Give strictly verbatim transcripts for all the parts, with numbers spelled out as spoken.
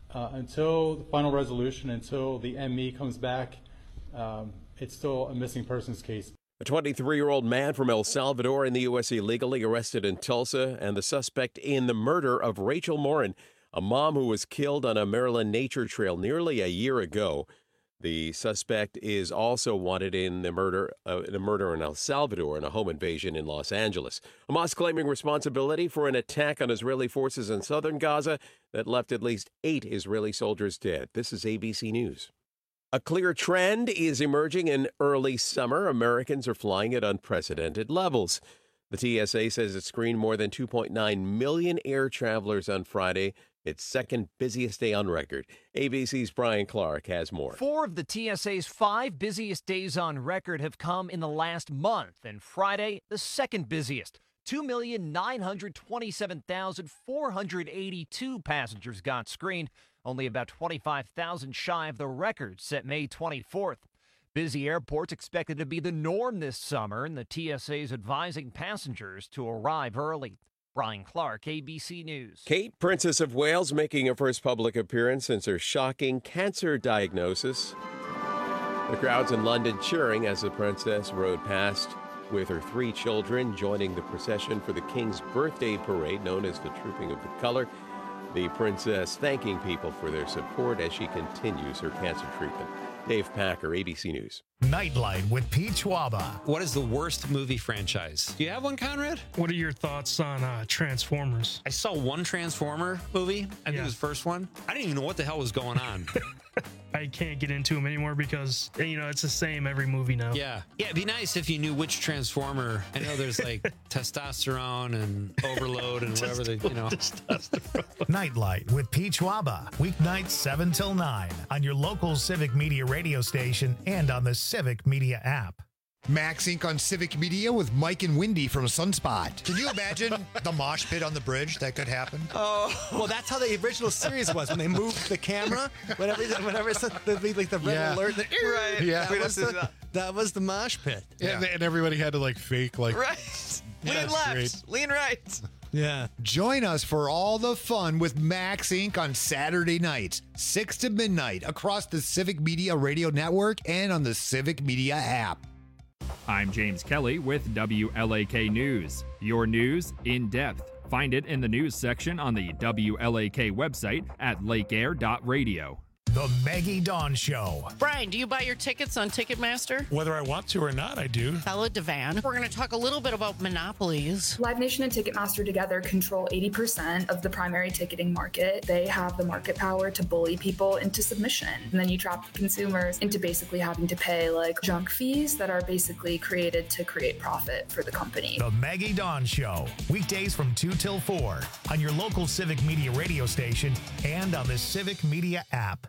uh, until the final resolution, until the M E comes back, um, it's still a missing persons case. A twenty-three-year-old man from El Salvador in the U S illegally arrested in Tulsa, and the suspect in the murder of Rachel Morin, a mom who was killed on a Maryland nature trail nearly a year ago. The suspect is also wanted in the murder uh, in a murder in El Salvador and a home invasion in Los Angeles. Hamas claiming responsibility for an attack on Israeli forces in southern Gaza that left at least eight Israeli soldiers dead. This is A B C News. A clear trend is emerging in early summer. Americans are flying at unprecedented levels. The T S A says it screened more than two point nine million air travelers on Friday, its second busiest day on record. A B C's Brian Clark has more. Four of the T S A's five busiest days on record have come in the last month, and Friday, the second busiest. two million nine hundred twenty-seven thousand four hundred eighty-two passengers got screened, only about twenty-five thousand shy of the record set May twenty-fourth. Busy airports expected to be the norm this summer, and the T S A is advising passengers to arrive early. Brian Clark, A B C News. Kate, Princess of Wales, making her first public appearance since her shocking cancer diagnosis. The crowds in London cheering as the princess rode past with her three children, joining the procession for the King's birthday parade, known as the Trooping of the Colour. The princess thanking people for their support as she continues her cancer treatment. Dave Packer, A B C News. Nightlight with Pete Schwaba. What is the worst movie franchise? Do you have one, Conrad? What are your thoughts on uh, Transformers? I saw one Transformer movie. I think Yeah. it was the first one. I didn't even know what the hell was going on. I can't get into them anymore because, you know, it's the same every movie now. Yeah. Yeah, it'd be nice if you knew which Transformer. I know there's like testosterone and overload and whatever they, you know. Nightlight with Pete Schwaba. Weeknights seven till nine on your local Civic Media radio station and on the Civic Media app. Max Incorporated on Civic Media with Mike and Wendy from Sunspot. Can you imagine the mosh pit on the bridge that could happen? Oh, well, that's how the original series was when they moved the camera. Whenever, whenever it's the, the, like the red Yeah. alert, the, Right. Yeah. that, was the, that was the mosh pit. Yeah. And, and everybody had to like fake like. Right. Yeah, Lean that's left, great. lean right. Yeah. Join us for all the fun with Max Incorporated on Saturday nights, six to midnight, across the Civic Media radio network and on the Civic Media app. I'm James Kelly with W L A K News. Your news in depth. Find it in the news section on the W L A K website at lake air dot radio. The Maggie Dawn Show. Brian, do you buy your tickets on Ticketmaster? Whether I want to or not, I do. Bella Devan. We're going to talk a little bit about monopolies. Live Nation and Ticketmaster together control eighty percent of the primary ticketing market. They have the market power to bully people into submission. And then you trap consumers into basically having to pay like junk fees that are basically created to create profit for the company. The Maggie Dawn Show. Weekdays from two till four on your local Civic Media radio station and on the Civic Media app.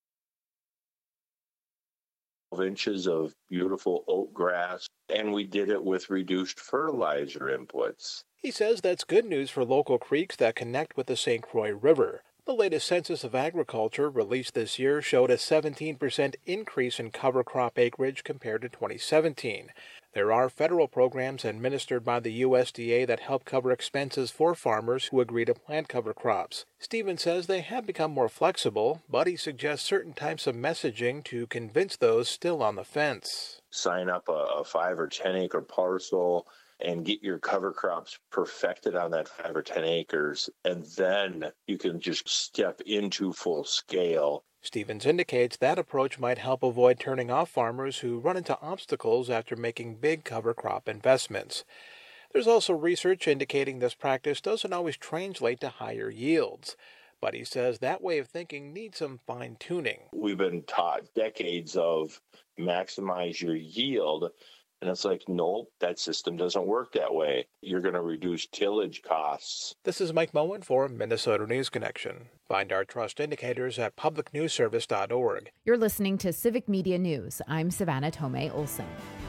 inches of beautiful oat grass, and we did it with reduced fertilizer inputs. He says that's good news for local creeks that connect with the Saint Croix River. The latest Census of Agriculture released this year showed a seventeen percent increase in cover crop acreage compared to twenty seventeen. There are federal programs administered by the U S D A that help cover expenses for farmers who agree to plant cover crops. Stevens says they have become more flexible, but he suggests certain types of messaging to convince those still on the fence. Sign up a, a five or ten acre parcel and get your cover crops perfected on that five or ten acres, and then you can just step into full scale. Stevens indicates that approach might help avoid turning off farmers who run into obstacles after making big cover crop investments. There's also research indicating this practice doesn't always translate to higher yields, but he says that way of thinking needs some fine-tuning. We've been taught decades of maximize your yield, and it's like, nope, that system doesn't work that way. You're going to reduce tillage costs. This is Mike Moen for Minnesota News Connection. Find our trust indicators at public news service dot org. You're listening to Civic Media News. I'm Savannah Tomei Olson.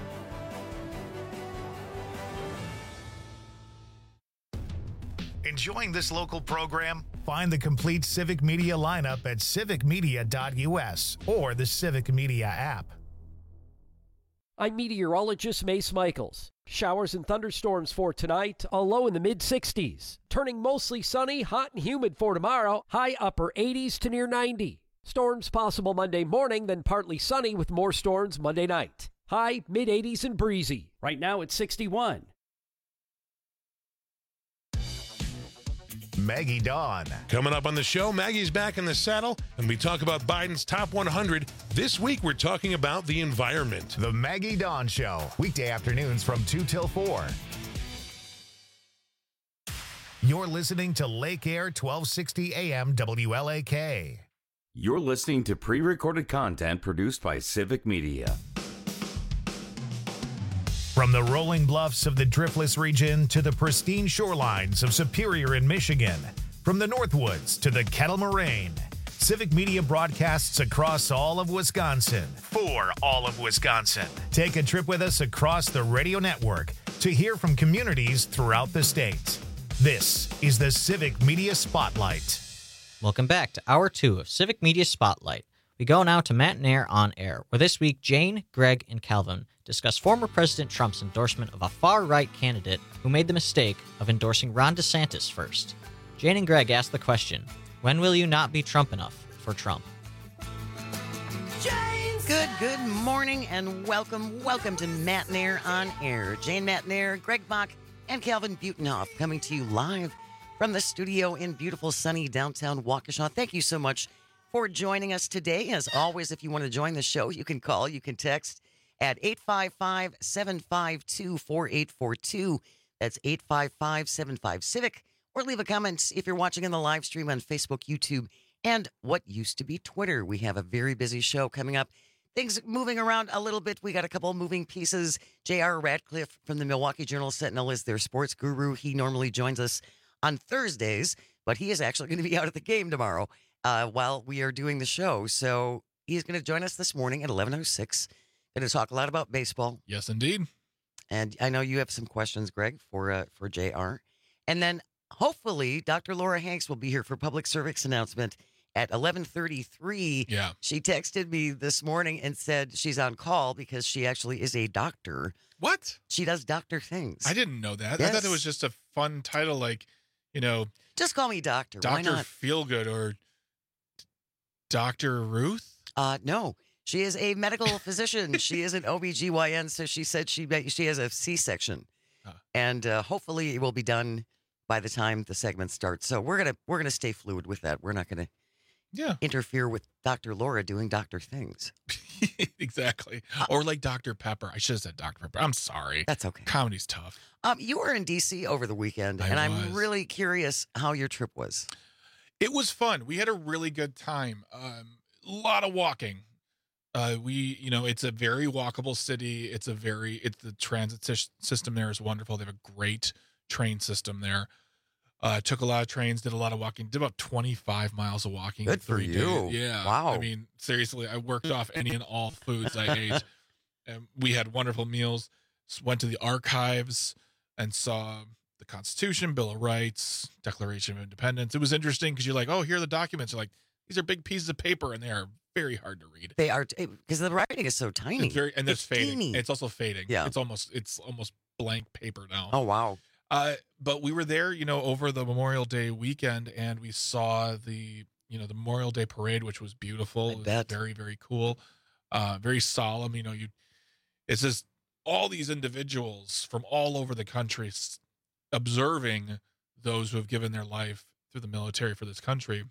Enjoying this local program? Find the complete Civic Media lineup at civic media dot u s or the Civic Media app. I'm meteorologist Mace Michaels. Showers and thunderstorms for tonight, a low in the mid sixties. Turning mostly sunny, hot and humid for tomorrow, high upper eighties to near ninety. Storms possible Monday morning, then partly sunny with more storms Monday night. High mid eighties and breezy. Right now it's sixty-one. Maggie Dawn. Coming up on the show, Maggie's back in the saddle, and we talk about Biden's top one hundred. This week, we're talking about the environment. The Maggie Dawn Show, weekday afternoons from two till four. You're listening to Lake Air twelve sixty A M W L A K. You're listening to pre-recorded content produced by Civic Media. From the rolling bluffs of the Driftless region to the pristine shorelines of Superior in Michigan, from the Northwoods to the Kettle Moraine, Civic Media broadcasts across all of Wisconsin for all of Wisconsin. Take a trip with us across the radio network to hear from communities throughout the state. This is the Civic Media Spotlight. Welcome back to Hour two of Civic Media Spotlight. We go now to Matt and Air on Air, where this week Jane, Greg, and Calvin discuss former President Trump's endorsement of a far-right candidate who made the mistake of endorsing Ron DeSantis first. Jane and Greg ask the question, when will you not be Trump enough for Trump? Good, good morning and welcome, welcome to Matt and Air on Air. Jane Matt and Air, Greg Bach, and Calvin Butenhoff coming to you live from the studio in beautiful sunny downtown Waukesha. Thank you so much for joining us today. As always, if you want to join the show, you can call, you can text at eight five five, seven five two, four eight four two. That's eight five five, seven five, CIVIC. Or leave a comment if you're watching in the live stream on Facebook, YouTube, and what used to be Twitter. We have a very busy show coming up. Things moving around a little bit. We got a couple of moving pieces. J R. Radcliffe from the Milwaukee Journal-Sentinel is their sports guru. He normally joins us on Thursdays, but he is actually going to be out at the game tomorrow uh, while we are doing the show. So he's going to join us this morning at eleven oh six. Going to talk a lot about baseball. Yes, indeed. And I know you have some questions, Greg, for uh, for J R. And then hopefully Doctor Laura Hanks will be here for public service announcement at eleven thirty-three. Yeah. She texted me this morning and said she's on call because she actually is a doctor. What? She does doctor things. I didn't know that. Yes. I thought it was just a fun title like, you know. Just call me doctor. Why Doctor not? Feelgood or Doctor Ruth? Uh, no. She is a medical physician. She is an O B G Y N, so she said she she has a C-section. Huh. And uh, hopefully it will be done by the time the segment starts. So we're gonna we're gonna stay fluid with that. We're not gonna yeah. interfere with Doctor Laura doing doctor things. Exactly. Or like Doctor Pepper. I should have said Doctor Pepper. I'm sorry. That's okay. Comedy's tough. Um, you were in D C over the weekend, I and was. I'm really curious how your trip was. It was fun. We had a really good time. Um, a lot of walking. Uh, we, you know, it's a very walkable city. It's a very, it's the transit sy- system there is wonderful. They have a great train system there. Uh, took a lot of trains, did a lot of walking, did about twenty-five miles of walking. Good in three for you. days. Yeah. Wow. I mean, seriously, I worked off any and all foods I ate. And we had wonderful meals. Went to the archives and saw the Constitution, Bill of Rights, Declaration of Independence. It was interesting because you're like, oh, here are the documents. You're like, these are big pieces of paper and they are very hard to read. They are, because the writing is so tiny. It's very, and it's, it's fading. teeny. It's also fading. Yeah. It's almost, it's almost blank paper now. Oh, wow. Uh, but we were there, you know, over the Memorial Day weekend, and we saw the, you know, the Memorial Day parade, which was beautiful. I It was bet. very, very cool. Uh, very solemn. You know, you, it's just all these individuals from all over the country s- observing those who have given their life through the military for this country.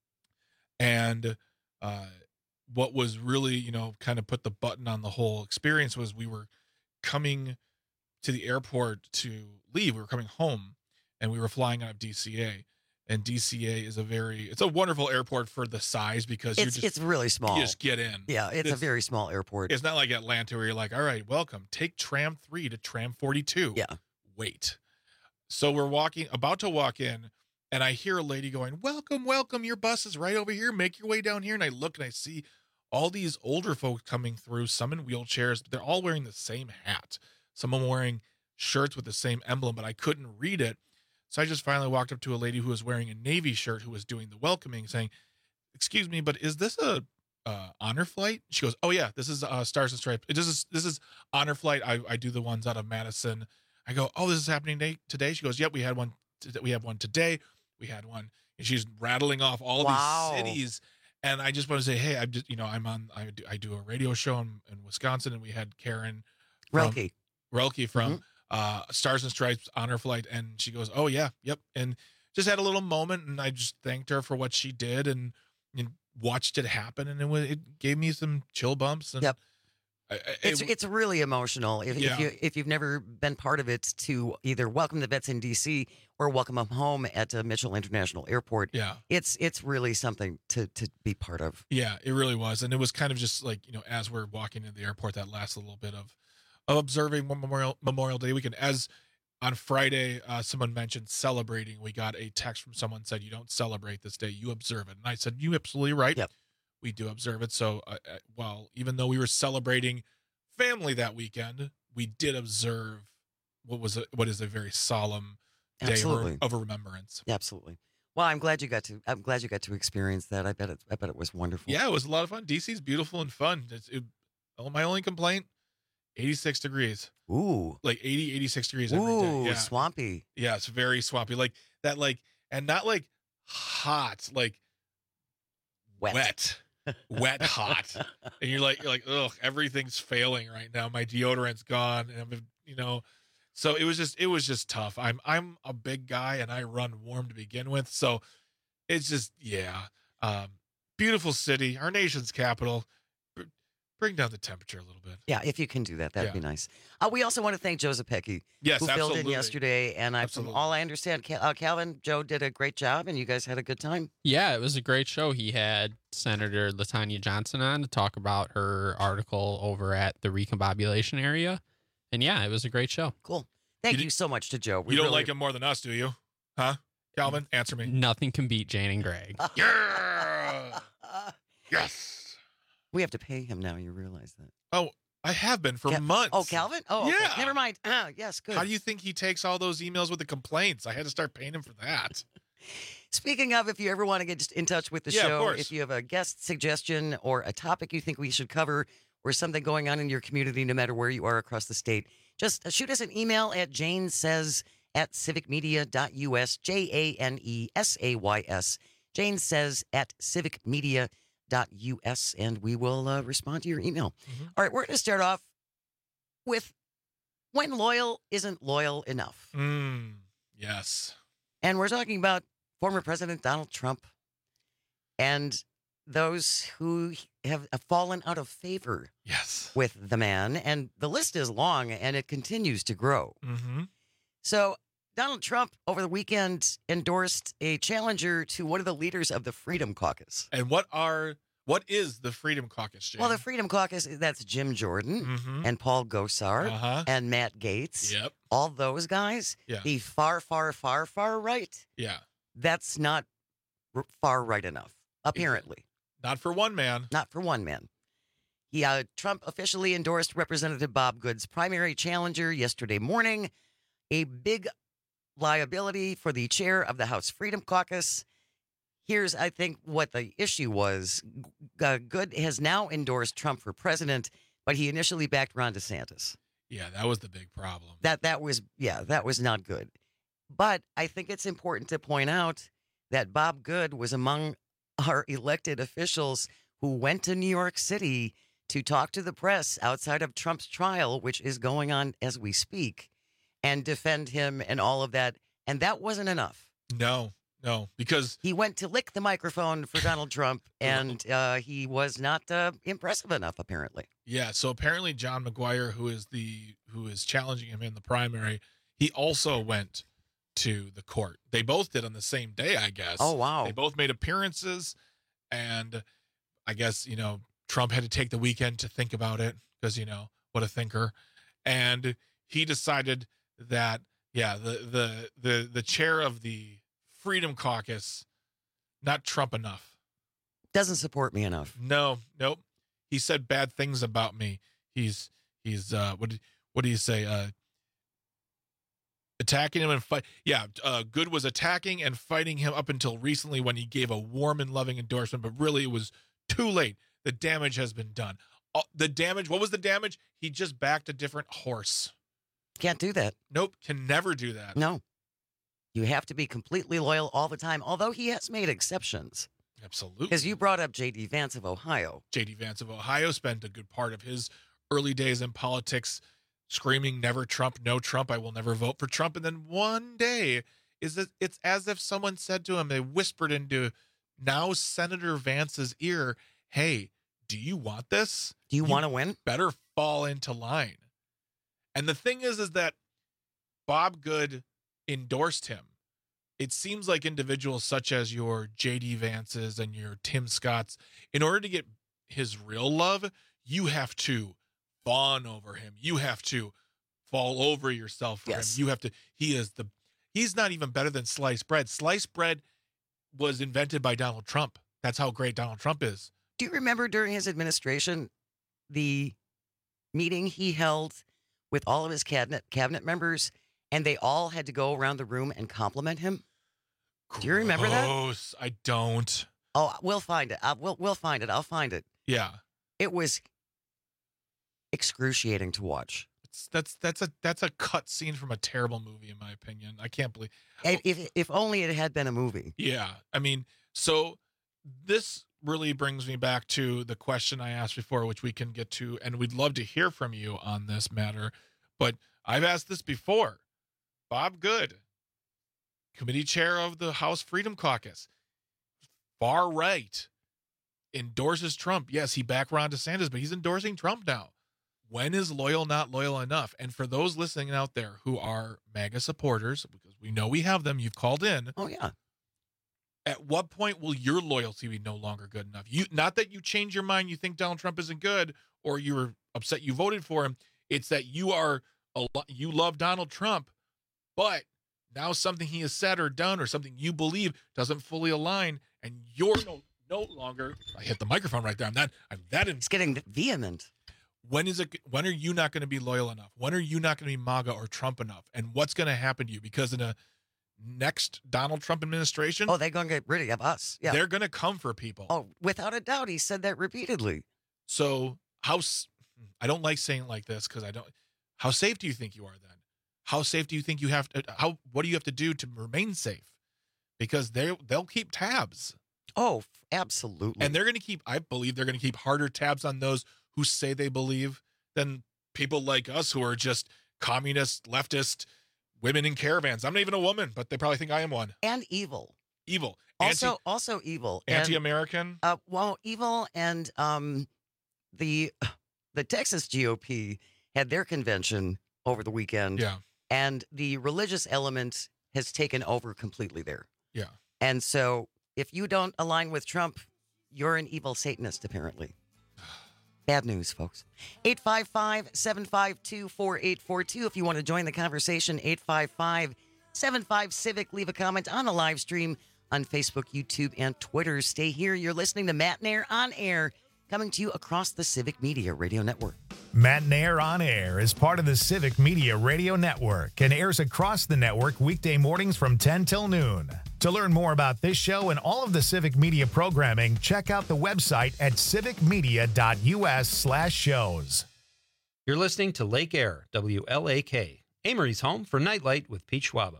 And, uh, what was really, you know, kind of put the button on the whole experience was we were coming to the airport to leave. We were coming home and we were flying out of D C A. And D C A is a very, it's a wonderful airport for the size because you're It's just, it's really small. you just get in. Yeah, it's, a very small airport. It's not like Atlanta where you're like, all right, welcome. Take tram three to tram forty-two. Yeah. Wait. So we're walking, about to walk in, and I hear a lady going, welcome, welcome. Your bus is right over here. Make your way down here. And I look and I see all these older folks coming through, some in wheelchairs, but they're all wearing the same hat. Some of them wearing shirts with the same emblem, but I couldn't read it. So I just finally walked up to a lady who was wearing a Navy shirt who was doing the welcoming saying, excuse me, but is this a uh, honor flight?" She goes, "Oh yeah, this is uh, Stars and Stripes. This is this is honor flight. I, I do the ones out of Madison." I go, "Oh, this is happening day, today?" She goes, "Yep, we had one. T- we have one today. We had one." And she's rattling off all Wow. these cities. And I just want to say, hey, I'm just, you know, I'm on, I do, I do a radio show in, in Wisconsin, and we had Karen from, Relke. Relke from Mhm. uh, Stars and Stripes Honor Flight, and she goes, "Oh yeah, yep," and just had a little moment, and I just thanked her for what she did, and, and watched it happen, and it was, it gave me some chill bumps. And Yep. I, I, It's it- it's really emotional. If, Yeah. if you if you've never been part of it, to either welcome the vets in D C or welcome them home at uh, Mitchell International Airport. Yeah. it's it's really something to to be part of. Yeah, it really was, and it was kind of just like, you know, as we're walking into the airport, that last little bit of of observing Memorial Memorial Day weekend. As on Friday, uh, someone mentioned celebrating. We got a text from someone said, "You don't celebrate this day, you observe it." And I said, "You absolutely right. Yep. We do observe it." So, uh, uh, well, even though we were celebrating family that weekend, we did observe what was a, what is a very solemn day of, Absolutely. of remembrance. Absolutely. Well, I'm glad you got to. I'm glad you got to experience that. I bet it. I bet it was wonderful. Yeah, it was a lot of fun. D C's beautiful and fun. It's, it, oh, my only complaint, eighty-six degrees. Ooh. Like eighty, eighty-six degrees every Ooh, day. Yeah. swampy. Yeah, it's very swampy. Like that, like, and not like hot, like Wet. wet, wet, hot. And you're like, you're like, ugh, everything's failing right now. My deodorant's gone, and I'm, you know, so it was just, it was just tough. I'm, I'm a big guy, and I run warm to begin with, so it's just, yeah. Um, beautiful city, our nation's capital. Br- Bring down the temperature a little bit. Yeah, if you can do that, that'd Yeah. be nice. Uh, we also want to thank Joseph Pecky, Yes, who filled in absolutely. yesterday. And I, from Absolutely. all I understand, Cal- uh, Calvin, Joe did a great job, and you guys had a good time. Yeah, it was a great show. He had Senator LaTanya Johnson on to talk about her article over at the recombobulation area. And yeah, it was a great show. Cool. Thank You you, d- so much to Joe. We You don't really- like him more than us, do you? Huh? Calvin, answer me. Nothing can beat Jane and Greg. Yeah. Yes. We have to pay him now. You realize that? Oh, I have been for Cal- months. Oh, Calvin? Oh, okay. Yeah. Never mind. Ah, yes, good. How do you think he takes all those emails with the complaints? I had to start paying him for that. Speaking of, if you ever want to get in touch with the Yeah, of show, course. if you have a guest suggestion or a topic you think we should cover or something going on in your community, no matter where you are across the state, just shoot us an email at Jane Says at civicmedia.us, J A N E S A Y S. Jane Says at civicmedia.us, and we will uh, respond to your email. All right, we're going to start off with when loyal isn't loyal enough. Mm, yes. And we're talking about former President Donald Trump and those who have fallen out of favor yes. with the man. And the list is long and it continues to grow. Mm-hmm. So Donald Trump over the weekend endorsed a challenger to one of the leaders of the Freedom Caucus. And what are what is the Freedom Caucus, Jane? Well, the Freedom Caucus, that's Jim Jordan Mhm. and Paul Gosar Uh-huh. and Matt Gaetz. Yep. All those guys. Yeah. The far, far, far, far right. Yeah. That's not r- far right enough, apparently. Not for one man. Not for one man. He, uh, Trump officially endorsed Representative Bob Good's primary challenger yesterday morning, a big liability for the chair of the House Freedom Caucus. Here's, I think, what the issue was. Uh, Good has now endorsed Trump for president, but he initially backed Ron DeSantis. Yeah, that was the big problem. That that was, yeah, that was not good. But I think it's important to point out that Bob Good was among our elected officials who went to New York City to talk to the press outside of Trump's trial, which is going on as we speak, and defend him and all of that. And that wasn't enough. No, no, because He went to lick the microphone for Donald Trump, and uh, he was not uh, impressive enough, apparently. yeah. So apparently, John McGuire, who is the who is challenging him in the primary, he also went to the court. They both did on the same day, I guess. Oh, wow. They both made appearances, and I guess you know Trump had to take the weekend to think about it because you know what a thinker, and he decided that yeah, the the the the chair of the Freedom Caucus, not Trump enough. Doesn't support me enough. No, nope. He said bad things about me. He's he's uh what did what do you say? Uh attacking him and fight. Yeah, uh Good was attacking and fighting him up until recently when he gave a warm and loving endorsement, but really it was too late. the damage has been done. Uh, the damage, what was the damage? He just backed a different horse. Can't do that. Nope, can never do that. No. You have to be completely loyal all the time, although he has made exceptions. Absolutely. Because you brought up J D Vance of Ohio. J D Vance of Ohio spent a good part of his early days in politics screaming, never Trump, no Trump, I will never vote for Trump. And then one day, is that it's as if someone said to him, they whispered into now Senator Vance's ear, hey, do you want this? Do you, you want to win? Better fall into line. And the thing is, is that Bob Good endorsed him. It seems like individuals such as your J D Vances and your Tim Scotts, in order to get his real love, you have to fawn over him. You have to fall over yourself for yes. him. You have to, he is the, he's not even better than sliced bread. Sliced bread was invented by Donald Trump. That's how great Donald Trump is. Do you remember during his administration, the meeting he held with all of his cabinet cabinet members, and they all had to go around the room and compliment him? Do you remember that? Gross. I don't. Oh, we'll find it. I, we'll we'll find it. I'll find it. Yeah. It was excruciating to watch. It's, that's that's a that's a cut scene from a terrible movie, in my opinion. I can't believe. If if, if only it had been a movie. Yeah. I mean, so this really brings me back to the question I asked before, which we can get to, and we'd love to hear from you on this matter. But I've asked this before. Bob Good, committee chair of the House Freedom Caucus, far right, endorses Trump. Yes, he backed Ron DeSantis, but he's endorsing Trump now. When is loyal not loyal enough? And for those listening out there who are MAGA supporters, because we know we have them, you've called in. Oh, yeah. At what point will your loyalty be no longer good enough? You, not that you change your mind, you think Donald Trump isn't good, or you were upset you voted for him. It's that you are a, you love Donald Trump, but now something he has said or done or something you believe doesn't fully align, and you're no, no longer. I hit the microphone right there. I'm that. I'm that. In, it's getting vehement. When is it? When are you not going to be loyal enough? When are you not going to be MAGA or Trump enough? And what's going to happen to you? Because in a next Donald Trump administration, oh, they're going to get rid of us. Yeah, they're going to come for people. Oh, without a doubt, he said that repeatedly. So how? I don't like saying it like this because I don't. How safe do you think you are then? How safe do you think you have to? How? What do you have to do to remain safe? Because they they'll keep tabs. Oh, absolutely. And they're going to keep. I believe they're going to keep harder tabs on those who say they believe than people like us who are just communist, leftist, women in caravans. I'm not even a woman, but they probably think I am one. And evil. Evil. Also, Anti, also evil. Anti-American. And, uh, well, evil, and um, the the Texas G O P had their convention over the weekend. Yeah. And the religious element has taken over completely there. Yeah. And so if you don't align with Trump, you're an evil Satanist, apparently. Bad news, folks. eight five five, seven five two, four eight four two. If you want to join the conversation, eight five five, seven five, Civic. Leave a comment on the live stream on Facebook, YouTube, and Twitter. Stay here. You're listening to Matt Nair on Air, coming to you across the Civic Media Radio Network. Matt Nair on Air is part of the Civic Media Radio Network and airs across the network weekday mornings from ten till noon. To learn more about this show and all of the Civic Media programming, check out the website at civicmedia.us slash shows. You're listening to Lake Air, W L A K, Amory's home for Nightlight with Pete Schwaba.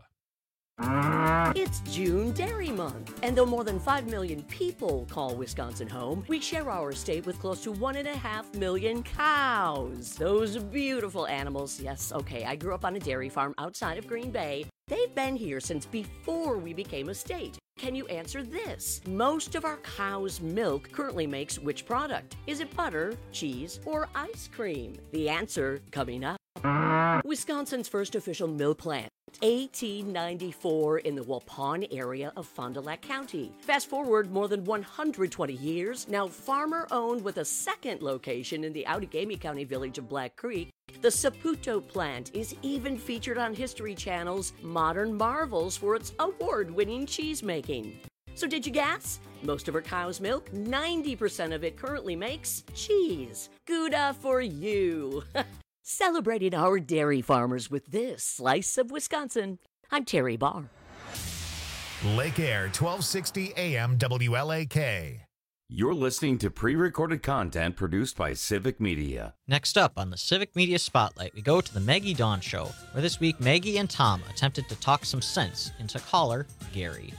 It's June Dairy Month, and though more than five million people call Wisconsin home, we share our state with close to one and a half million cows. Those beautiful animals. Yes, okay, I grew up on a dairy farm outside of Green Bay. They've been here since before we became a state. Can you answer this? Most of our cow's milk currently makes which product? Is it butter, cheese, or ice cream? The answer coming up. Wisconsin's first official milk plant. eighteen ninety-four in the Waupun area of Fond du Lac County. Fast forward more than one hundred twenty years, now farmer-owned with a second location in the Outagamie County village of Black Creek. The Saputo plant is even featured on History Channel's Modern Marvels for its award-winning cheese making. So did you guess? Most of our cow's milk, ninety percent of it currently makes cheese. Gouda for you! Celebrating our dairy farmers with this slice of Wisconsin. I'm Terry Barr. Lake Air, twelve sixty A M W L A K. You're listening to pre-recorded content produced by Civic Media. Next up on the Civic Media Spotlight, we go to the Maggie Dawn Show, where this week Maggie and Tom attempted to talk some sense into caller Gary.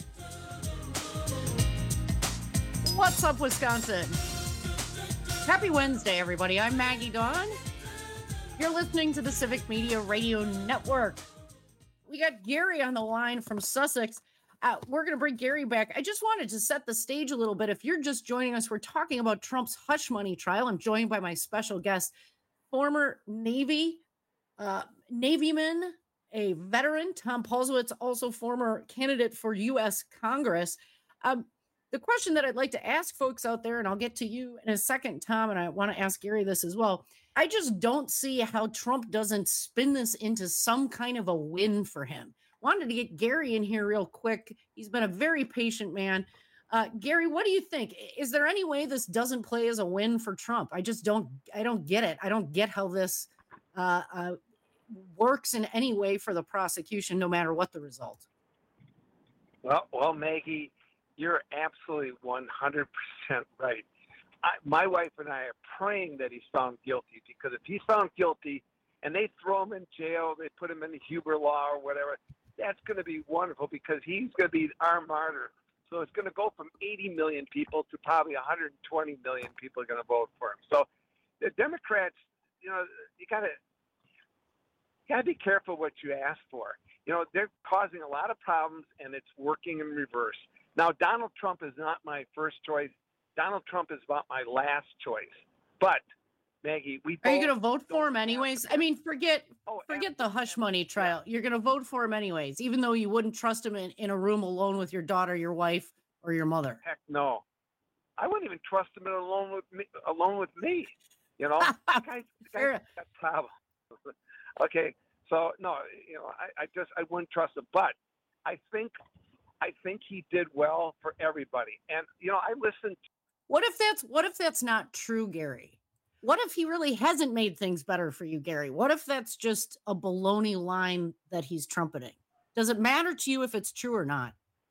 What's up, Wisconsin? Happy Wednesday, everybody. I'm Maggie Dawn. You're listening to the Civic Media Radio Network. We got Gary on the line from Sussex. Uh, we're going to bring Gary back. I just wanted to set the stage a little bit. If you're just joining us, we're talking about Trump's hush money trial. I'm joined by my special guest, former Navy, uh, Navyman, a veteran, Tom Paulsowitz, also former candidate for U S Congress. Um, the question that I'd like to ask folks out there, and I'll get to you in a second, Tom, and I want to ask Gary this as well. I just don't see how Trump doesn't spin this into some kind of a win for him. Wanted to get Gary in here real quick. He's been a very patient man. Uh, Gary, what do you think? Is there any way this doesn't play as a win for Trump? I just don't, I don't get it. I don't get how this uh, uh, works in any way for the prosecution, no matter what the result. Well, well, Maggie, you're absolutely one hundred percent right. I, my wife and I are praying that he's found guilty, because if he's found guilty and they throw him in jail, they put him in the Huber Law or whatever, that's going to be wonderful, because he's going to be our martyr. So it's going to go from eighty million people to probably one hundred twenty million people are going to vote for him. So the Democrats, you know, you got to you got to be careful what you ask for. You know, they're causing a lot of problems, and it's working in reverse. Now, Donald Trump is not my first choice. Donald Trump is about my last choice. But Maggie, we are you going to vote for him anyways? I mean, forget oh, forget the hush money trial. You're going to vote for him anyways, even though you wouldn't trust him in, in a room alone with your daughter, your wife, or your mother. Heck no, I wouldn't even trust him in alone with me. Alone with me, you know, the guy's, the guy's got problems. Okay, so no, you know, I, I just I wouldn't trust him. But I think I think he did well for everybody. And you know, I listened. What if that's what if that's not true, Gary? What if he really hasn't made things better for you, Gary? What if that's just a baloney line that he's trumpeting? Does it matter to you if it's true or not?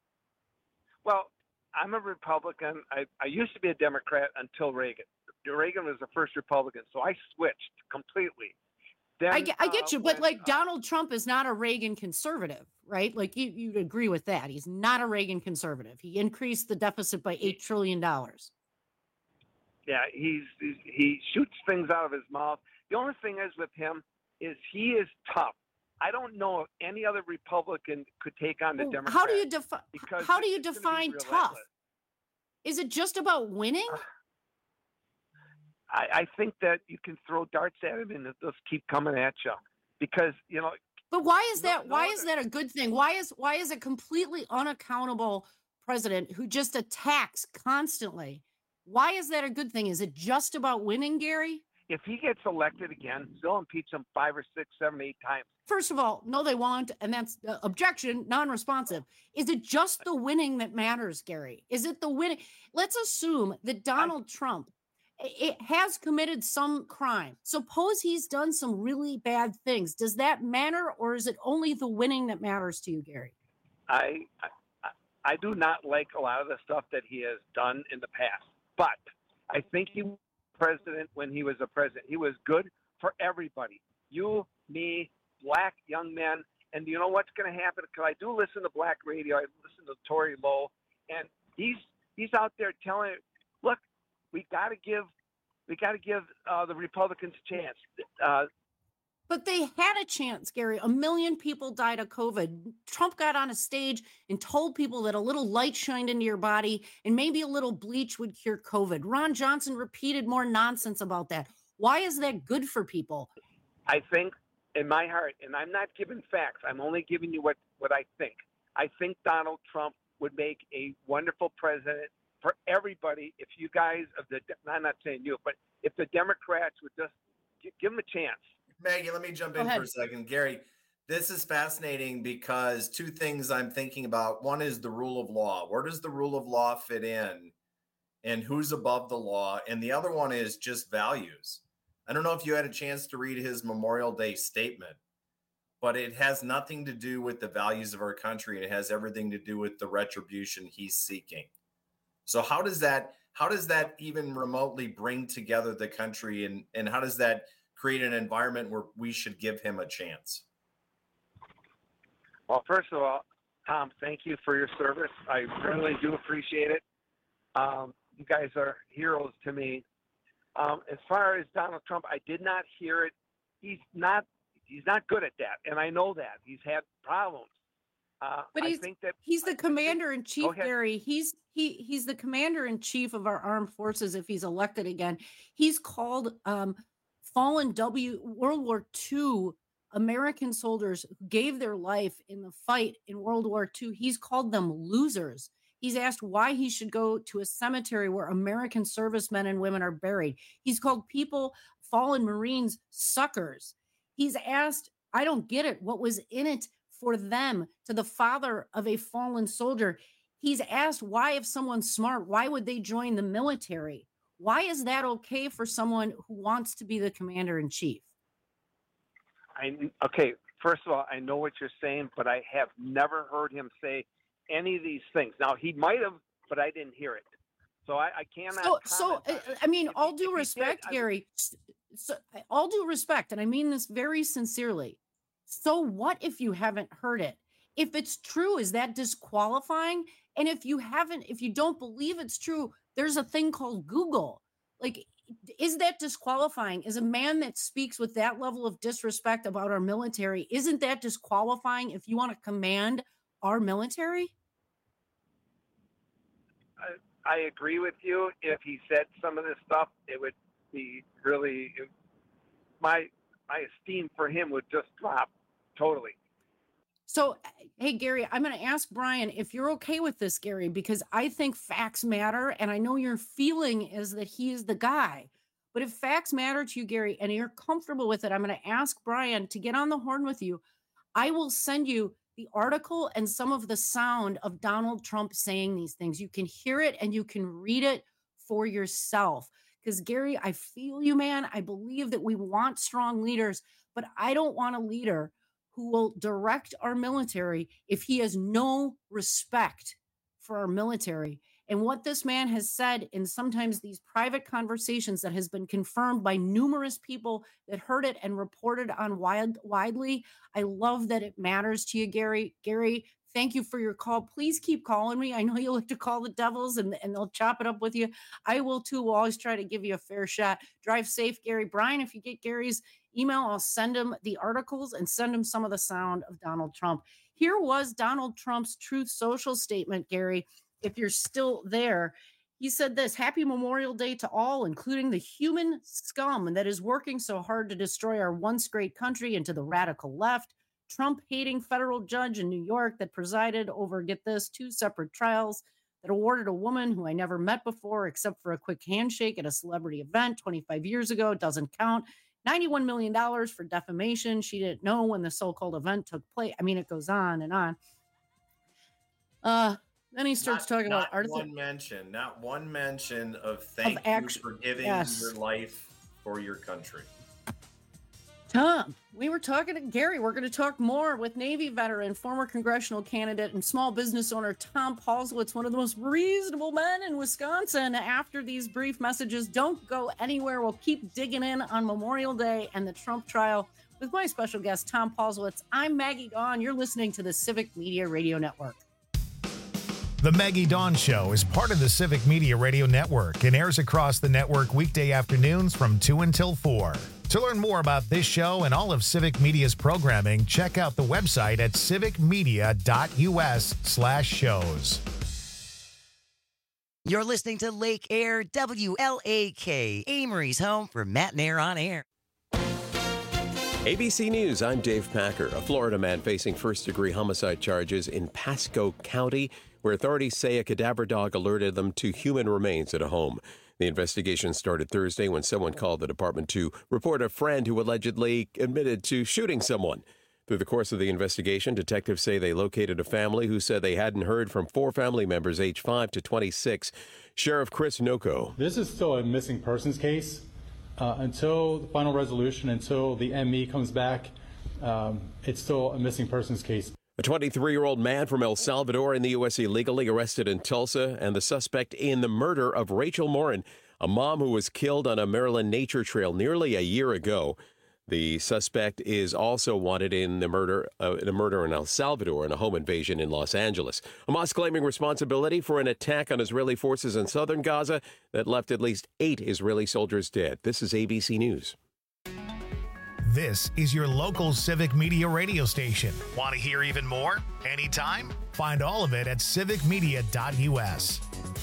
Well, I'm a Republican. I, I used to be a Democrat until Reagan. Reagan was the first Republican, so I switched completely. Then, I, get, I get uh, you, but when, like uh, Donald Trump is not a Reagan conservative, right? Like you, you'd agree with that. He's not a Reagan conservative. He increased the deficit by eight trillion dollars. Yeah, he's, he's he shoots things out of his mouth. The only thing is with him is he is tough. I don't know if any other Republican could take on the Well, Democrats. How do you define? because How do you it's gonna be define relentless. tough? Is it just about winning? I, I think that you can throw darts at him and they'll just keep coming at you, because you know. But why is that? Why is that a good thing? Why is why is a completely unaccountable president who just attacks constantly? Why is that a good thing? Is it just about winning, Gary? If he gets elected again, they'll impeach him five or six, seven, eight times. First of all, no, they won't, and that's uh, objection, non-responsive. Is it just the winning that matters, Gary? Is it the winning? Let's assume that Donald Trump it has committed some crime. Suppose he's done some really bad things. Does that matter, or is it only the winning that matters to you, Gary? I, I I do not like a lot of the stuff that he has done in the past, but I think he was president when he was a president. He was good for everybody. You, me, black young men. And you know what's going to happen? Because I do listen to black radio. I listen to Tory Lowe, and he's he's out there telling, look, we got to give we got to give uh, the Republicans a chance. Uh, But they had a chance, Gary. A million people died of COVID. Trump got on a stage and told people that a little light shined into your body and maybe a little bleach would cure COVID. Ron Johnson repeated more nonsense about that. Why is that good for people? I think in my heart, and I'm not giving facts, I'm only giving you what, what I think. I think Donald Trump would make a wonderful president for everybody if you guys, of the I'm not saying you, but if the Democrats would just give him a chance. Maggie, let me jump Go in ahead. for a second. Gary, this is fascinating because two things I'm thinking about. One is the rule of law. Where does the rule of law fit in? And who's above the law? And the other one is just values. I don't know if you had a chance to read his Memorial Day statement, but it has nothing to do with the values of our country. It has everything to do with the retribution he's seeking. So how does that how does that even remotely bring together the country, and, and how does that create an environment where we should give him a chance? Well, first of all, Tom, thank you for your service. I really do appreciate it. Um, you guys are heroes to me. Um, as far as Donald Trump, I did not hear it. He's not he's not good at that, and I know that. He's had problems. Uh, But I he's think that he's the commander in chief, Go ahead. Gary. He's he he's the commander in chief of our armed forces if he's elected again. He's called um, fallen W World War Two American soldiers who gave their life in the fight in World War Two. He's called them losers. He's asked why he should go to a cemetery where American servicemen and women are buried. He's called people, fallen Marines, suckers. He's asked, I don't get it, what was in it for them, to the father of a fallen soldier. He's asked why, if someone's smart, why would they join the military? Why is that okay for someone who wants to be the commander in chief? I okay. First of all, I know what you're saying, but I have never heard him say any of these things. Now he might have, but I didn't hear it, so I, I cannot. So, so comment on uh, it. I mean, all if due he respect, did, I- Gary. s- So, all due respect, and I mean this very sincerely. So, what if you haven't heard it? If it's true, is that disqualifying? And if you haven't, if you don't believe it's true, there's a thing called Google. Like, is that disqualifying? Is a man that speaks with that level of disrespect about our military, isn't that disqualifying if you want to command our military? I, I agree with you. If he said some of this stuff, it would be really my my esteem for him would just drop totally. So, hey, Gary, I'm going to ask Brian if you're okay with this, Gary, because I think facts matter. And I know your feeling is that he is the guy. But if facts matter to you, Gary, and you're comfortable with it, I'm going to ask Brian to get on the horn with you. I will send you the article and some of the sound of Donald Trump saying these things. You can hear it and you can read it for yourself. Because, Gary, I feel you, man. I believe that we want strong leaders, but I don't want a leader who will direct our military if he has no respect for our military. And what this man has said in sometimes these private conversations that has been confirmed by numerous people that heard it and reported on wide, widely, I love that it matters to you, Gary. Gary, thank you for your call. Please keep calling me. I know you like to call the Devils and, and they'll chop it up with you. I will too. We'll always try to give you a fair shot. Drive safe, Gary. Brian, if you get Gary's email, I'll send him the articles and send him some of the sound of Donald Trump. Here was Donald Trump's Truth Social statement, Gary, if you're still there. He said this: Happy Memorial Day to all, including the human scum that is working so hard to destroy our once great country, and to the radical left. Trump-hating federal judge in New York that presided over, get this, two separate trials that awarded a woman who I never met before except for a quick handshake at a celebrity event twenty-five years ago, doesn't count, ninety-one million dollars for defamation. She didn't know when the so-called event took place. I mean, it goes on and on. Uh, then he starts Not- talking not about Arthur. one mention, not one mention of thank actu- you for giving yes. your life for your country. Tom, we were talking to Gary. We're going to talk more with Navy veteran, former congressional candidate, and small business owner Tom Paulsowitz, one of the most reasonable men in Wisconsin. After these brief messages, don't go anywhere. We'll keep digging in on Memorial Day and the Trump trial with my special guest, Tom Paulsowitz. I'm Maggie Dawn. You're listening to the Civic Media Radio Network. The Maggie Dawn Show is part of the Civic Media Radio Network and airs across the network weekday afternoons from two until four. To learn more about this show and all of Civic Media's programming, check out the website at civicmedia.us slash shows. You're listening to Lake Air, W L A K, Amory's home for Matt and Air on Air. A B C News, I'm Dave Packer. A Florida man facing first-degree homicide charges in Pasco County, where authorities say a cadaver dog alerted them to human remains at a home. The investigation started Thursday when someone called the department to report a friend who allegedly admitted to shooting someone. Through the course of the investigation, detectives say they located a family who said they hadn't heard from four family members aged five to twenty-six. Sheriff Chris Noko. This is still a missing persons case. Uh, until the final resolution, until the M E comes back, um, it's still a missing persons case. A twenty-three-year-old man from El Salvador in the U S illegally arrested in Tulsa, and the suspect in the murder of Rachel Morin, a mom who was killed on a Maryland nature trail nearly a year ago. The suspect is also wanted in the murder uh, in a murder in El Salvador and a home invasion in Los Angeles. Hamas claiming responsibility for an attack on Israeli forces in southern Gaza that left at least eight Israeli soldiers dead. This is A B C News. This is your local Civic Media radio station. Want to hear even more? Anytime? Find all of it at civic media dot U S.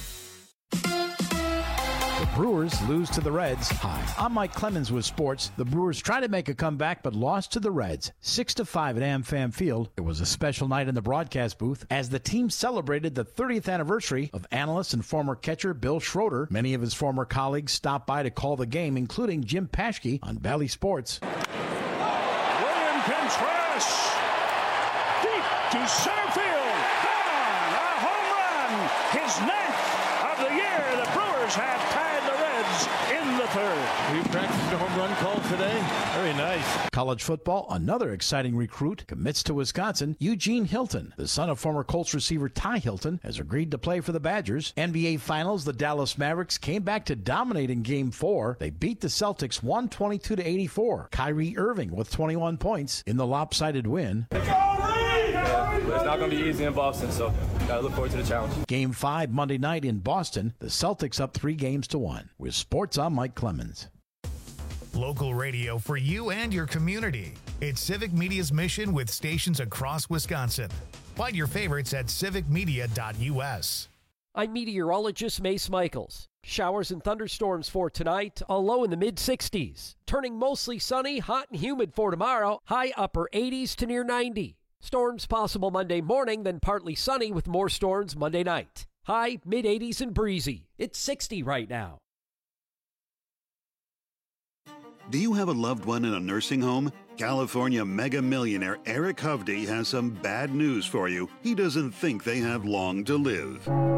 The Brewers lose to the Reds. Hi, I'm Mike Clemens with sports. The Brewers tried to make a comeback but lost to the Reds, six to five at AmFam Field. It was a special night in the broadcast booth as the team celebrated the thirtieth anniversary of analyst and former catcher Bill Schroeder. Many of his former colleagues stopped by to call the game, including Jim Paschke on Bally Sports. William Contreras, deep to center field, gone, a home run, his ninth of the year. The Brewers have tied the Reds in the third. We practiced a home run call today. Very nice. College football, another exciting recruit commits to Wisconsin. Eugene Hilton, the son of former Colts receiver Ty Hilton, has agreed to play for the Badgers. N B A Finals, the Dallas Mavericks came back to dominate in Game four. They beat the Celtics one twenty-two to eighty-four. Kyrie Irving with twenty-one points in the lopsided win. Yeah, it's not going to be easy in Boston, so gotta look forward to the challenge. Game five Monday night in Boston. The Celtics up three games to one. With sports, I'm Mike Clemens. Local radio for you and your community. It's Civic Media's mission with stations across Wisconsin. Find your favorites at civic media dot U S. I'm meteorologist Mace Michaels. Showers and thunderstorms for tonight, a low in the mid sixties. Turning mostly sunny, hot and humid for tomorrow, high upper eighties to near ninety. Storms possible Monday morning, then partly sunny with more storms Monday night. High mid eighties and breezy. It's sixty right now. Do you have a loved one in a nursing home? California mega millionaire Eric Hovde has some bad news for you. He doesn't think they have long to live.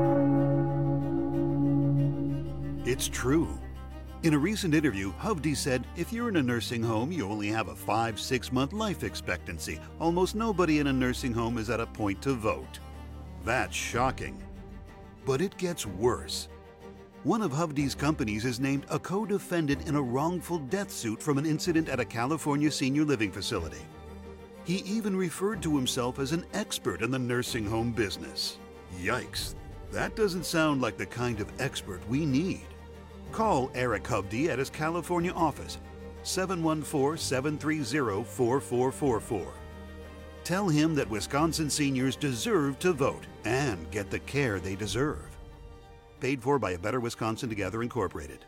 It's true. In a recent interview, Hovde said, if you're in a nursing home, you only have a five, six month life expectancy. Almost nobody in a nursing home is at a point to vote. That's shocking. But it gets worse. One of Hovde's companies is named a co-defendant in a wrongful death suit from an incident at a California senior living facility. He even referred to himself as an expert in the nursing home business. Yikes. That doesn't sound like the kind of expert we need. Call Eric Hovde at his California office, seven one four, seven three zero, four four four four. Tell him that Wisconsin seniors deserve to vote and get the care they deserve. Paid for by A Better Wisconsin Together, Incorporated.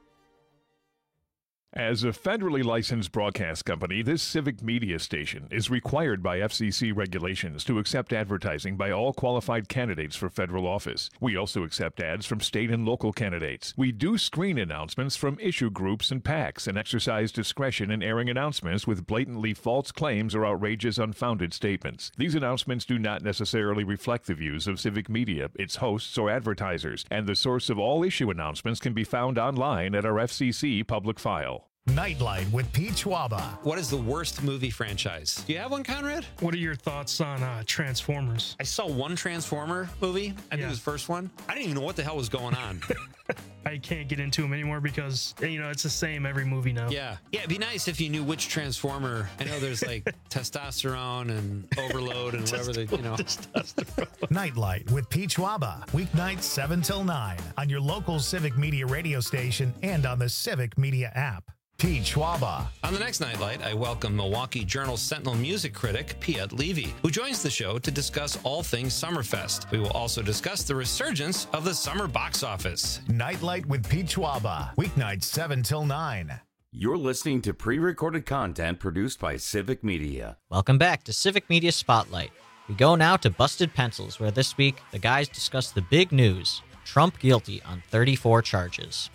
As a federally licensed broadcast company, this Civic Media station is required by F C C regulations to accept advertising by all qualified candidates for federal office. We also accept ads from state and local candidates. We do screen announcements from issue groups and PACs and exercise discretion in airing announcements with blatantly false claims or outrageous, unfounded statements. These announcements do not necessarily reflect the views of Civic Media, its hosts, or advertisers, and the source of all issue announcements can be found online at our F C C public file. Nightlight with Pete Schwaba. What is the worst movie franchise? Do you have one, Conrad? What are your thoughts on uh, Transformers? I saw one Transformer movie. I think Yeah. it was the first one. I didn't even know what the hell was going on. I can't get into them anymore because, you know, it's the same every movie now. Yeah. Yeah, it'd be nice if you knew which Transformer. I know there's like testosterone and overload and whatever they, you know. Nightlight with Pete Schwaba. Weeknights seven till nine on your local Civic Media radio station and on the Civic Media app. Pete Schwaba. On the next Nightlight, I welcome Milwaukee Journal Sentinel music critic Piet Levy, who joins the show to discuss all things Summerfest. We will also discuss the resurgence of the summer box office. Nightlight with Pete Schwaba. Weeknights seven till nine. You're listening to pre-recorded content produced by Civic Media. Welcome back to Civic Media Spotlight. We go now to Busted Pencils, where this week the guys discuss the big news: Trump guilty on thirty-four charges.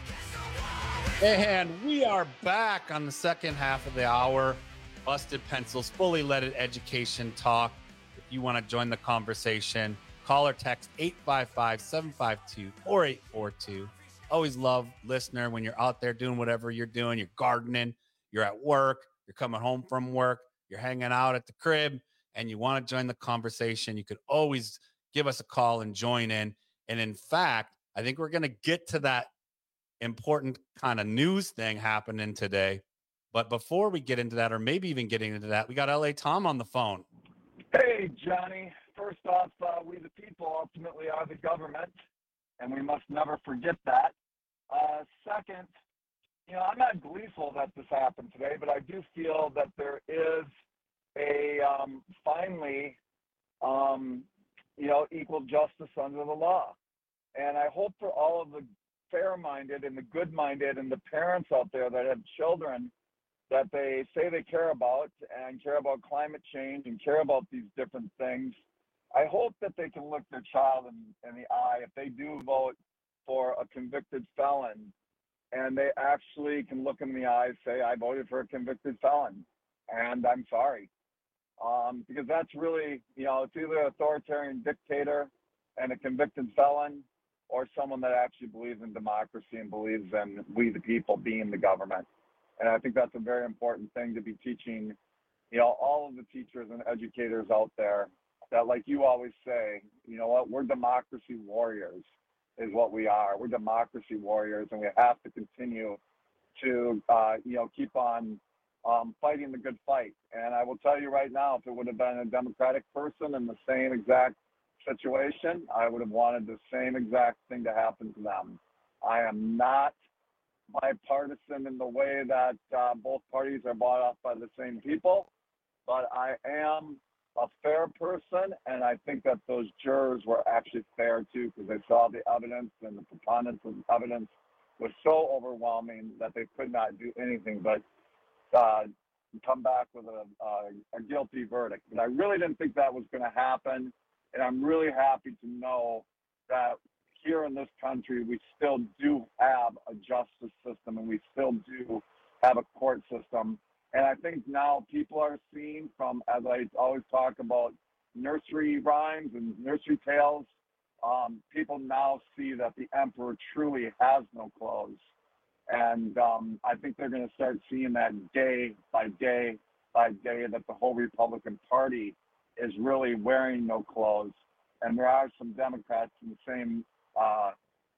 And we are back on the second half of the hour. Busted Pencils, fully leaded education talk. If you want to join the conversation, call or text eight five five, seven five two, four eight four two. Always love listener when you're out there doing whatever you're doing. You're gardening, you're at work, you're coming home from work, you're hanging out at the crib, and you want to join the conversation, you could always give us a call and join in. And in fact, I think we're going to get to that important kind of news thing happening today. But before we get into that, or maybe even getting into that, we got L A Tom on the phone. Hey, Johnny. First off, uh, we the people ultimately are the government, and we must never forget that. Uh, second, you know, I'm not gleeful that this happened today, but I do feel that there is a um, finally, um, you know, equal justice under the law. And I hope for all of the fair-minded and the good-minded and the parents out there that have children that they say they care about and care about climate change and care about these different things, I hope that they can look their child in, in the eye if they do vote for a convicted felon, and they actually can look in the eye and say, I voted for a convicted felon, and I'm sorry. Um, because that's really, you know, it's either an authoritarian dictator and a convicted felon, or someone that actually believes in democracy and believes in we the people being the government. And I think that's a very important thing to be teaching, you know, all of the teachers and educators out there that, like you always say, you know what, we're democracy warriors is what we are. We're democracy warriors, and we have to continue to, uh, you know, keep on um, fighting the good fight. And I will tell you right now, if it would have been a Democratic person in the same exact situation, I would have wanted the same exact thing to happen to them. I am not bipartisan in the way that uh, both parties are bought off by the same people, but I am a fair person, and I think that those jurors were actually fair too, because they saw the evidence, and the preponderance of the evidence was so overwhelming that they could not do anything but uh, come back with a, a, a guilty verdict. But I really didn't think that was going to happen, and I'm really happy to know that here in this country, we still do have a justice system, and we still do have a court system. And I think now people are seeing from, as I always talk about nursery rhymes and nursery tales, um, people now see that the emperor truly has no clothes. And um, I think they're going to start seeing that day by day by day that the whole Republican Party is really wearing no clothes. And there are some Democrats in the same uh,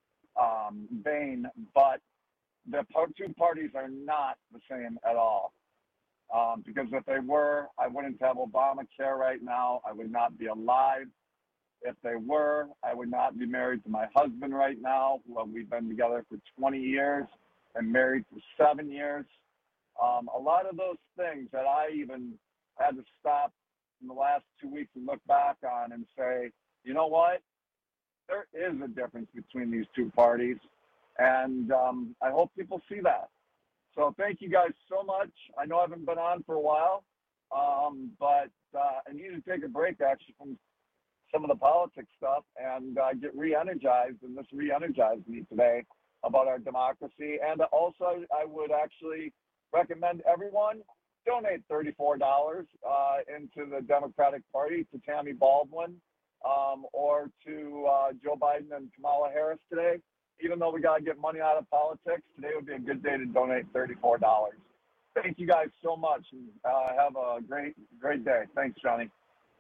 um, vein, but the two parties are not the same at all. Um, because if they were, I wouldn't have Obamacare right now. I would not be alive. If they were, I would not be married to my husband right now. Well, we've been together for twenty years and married for seven years. Um, a lot of those things that I even had to stop in the last two weeks and look back on and say, you know what? There is a difference between these two parties. And um, I hope people see that. So thank you guys so much. I know I haven't been on for a while, um, but uh, I need to take a break actually from some of the politics stuff and uh, get re-energized, and this re-energized me today about our democracy. And also, I would actually recommend everyone donate thirty-four dollars uh, into the Democratic Party to Tammy Baldwin um, or to uh, Joe Biden and Kamala Harris today. Even though we got to get money out of politics, today would be a good day to donate thirty-four dollars. Thank you guys so much, and uh, have a great, great day. Thanks, Johnny.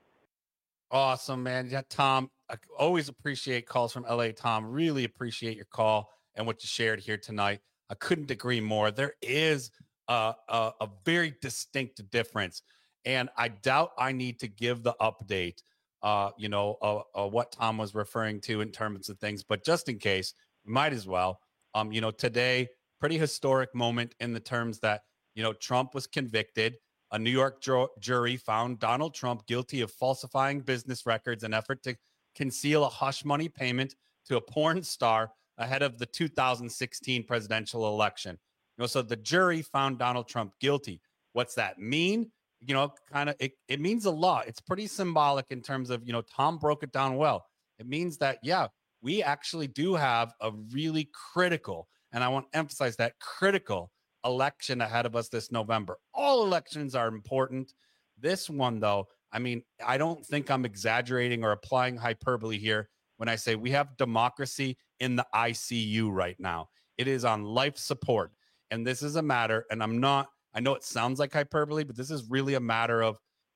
Awesome, man. Yeah, Tom, I always appreciate calls from L A. Tom, really appreciate your call and what you shared here tonight. I couldn't agree more. There is a, a, a very distinct difference, and I doubt I need to give the update, uh, you know, uh, uh, what Tom was referring to in terms of things, but just in case, might as well. Um, you know, today, pretty historic moment in the terms that, you know, Trump was convicted. A New York ju- jury found Donald Trump guilty of falsifying business records in effort to conceal a hush money payment to a porn star ahead of the two thousand sixteen presidential election. You know, so the jury found Donald Trump guilty. What's that mean? You know, kind of, it, it means a lot. It's pretty symbolic in terms of, you know, Tom broke it down well. It means that, yeah, we actually do have a really critical, and I want to emphasize that, critical election ahead of us this November. All elections are important. This one, though, I mean, I don't think I'm exaggerating or applying hyperbole here when I say we have democracy in the I C U right now. It is on life support. And this is a matter, and I'm not, I know it sounds like hyperbole, but this is really a matter of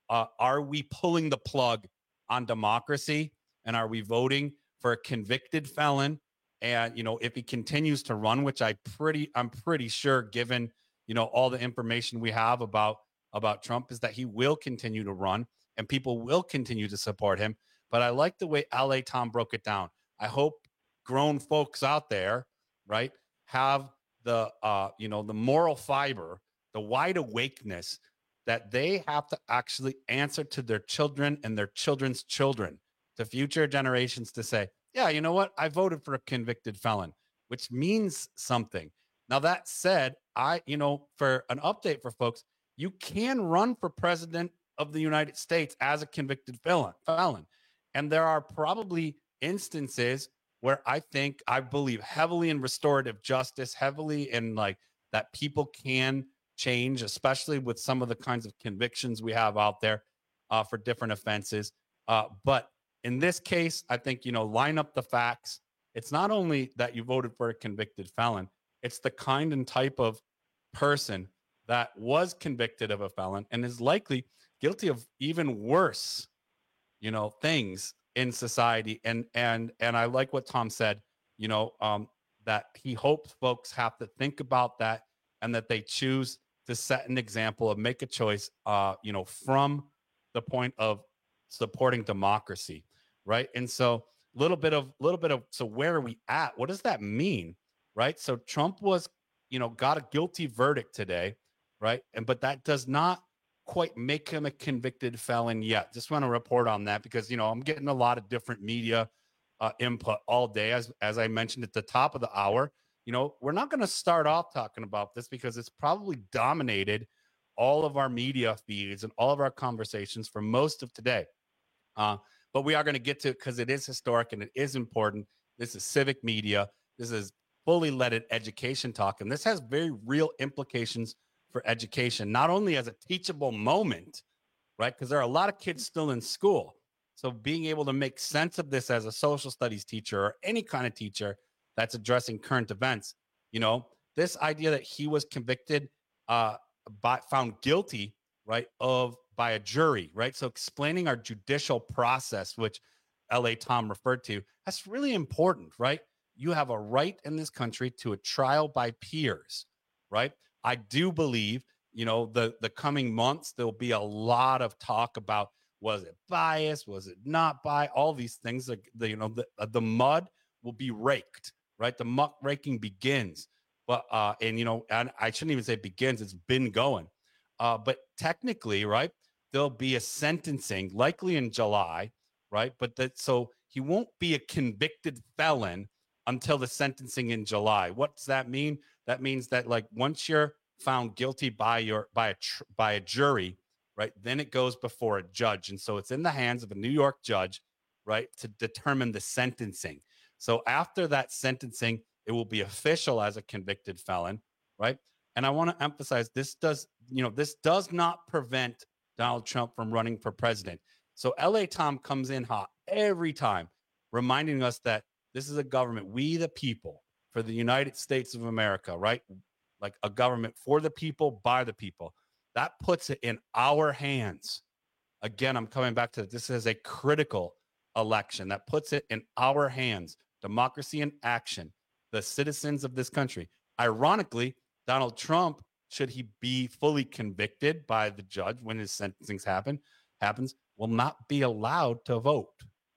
uh, are we pulling the plug on democracy? And are we voting for a convicted felon? And, you know, if he continues to run, which I pretty, I'm pretty sure, given, you know, all the information we have about, about Trump, is that he will continue to run and people will continue to support him. But I like the way L A Tom broke it down. I hope grown folks out there, right, have the, uh, you know, the moral fiber, the wide awakeness that they have to actually answer to their children and their children's children, to future generations, to say, yeah, you know what? I voted for a convicted felon, which means something. Now, that said, I, you know, for an update for folks, you can run for president of the United States as a convicted felon. felon. And there are probably instances where I think, I believe heavily in restorative justice, heavily in like that people can change, especially with some of the kinds of convictions we have out there uh, for different offenses. Uh, but in this case, I think, you know, line up the facts. It's not only that you voted for a convicted felon, it's the kind and type of person that was convicted of a felon and is likely guilty of even worse, you know, things in society. And, and, and I like what Tom said, you know, um, that he hopes folks have to think about that and that they choose to set an example of make a choice, uh, you know, from the point of supporting democracy. Right. And so a little bit of little bit of so where are we at? What does that mean? Right. So Trump was, you know, got a guilty verdict today. Right. And but that does not quite make him a convicted felon yet. Just want to report on that because, you know, I'm getting a lot of different media uh, input all day. As, as I mentioned at the top of the hour, you know, we're not going to start off talking about this because it's probably dominated all of our media feeds and all of our conversations for most of today. Uh, But we are going to get to it because it is historic and it is important. This is civic media. This is fully leaded education talk. And this has very real implications for education, not only as a teachable moment, right? Because there are a lot of kids still in school. So being able to make sense of this as a social studies teacher or any kind of teacher that's addressing current events, you know, this idea that he was convicted, uh, by, found guilty, right, of by a jury, right? So explaining our judicial process, which L A Tom referred to, that's really important, right? You have a right in this country to a trial by peers, right? I do believe, you know, the, the coming months, there'll be a lot of talk about, was it biased? Was it not biased? All these things, like the, you know, the, the mud will be raked, right? The muck raking begins. But, uh, and, you know, and I shouldn't even say begins, it's been going. Uh, but technically, right, there'll be a sentencing likely in July, right? But that so he won't be a convicted felon until the sentencing in July. What does that mean? That means that like once you're found guilty by your by a tr- by a jury, right, then it goes before a judge, and so it's in the hands of a New York judge, right, to determine the sentencing. So after that sentencing, it will be official as a convicted felon, right? And I want to emphasize this does, you know, this does not prevent Donald Trump from running for president. So L A Tom comes in hot every time, reminding us that this is a government, we the people, for the United States of America, right? Like a government for the people, by the people. That puts it in our hands. Again, I'm coming back to this. This is a critical election that puts it in our hands. Democracy in action, the citizens of this country. Ironically, Donald Trump, should he be fully convicted by the judge when his sentencing happen, happens, will not be allowed to vote.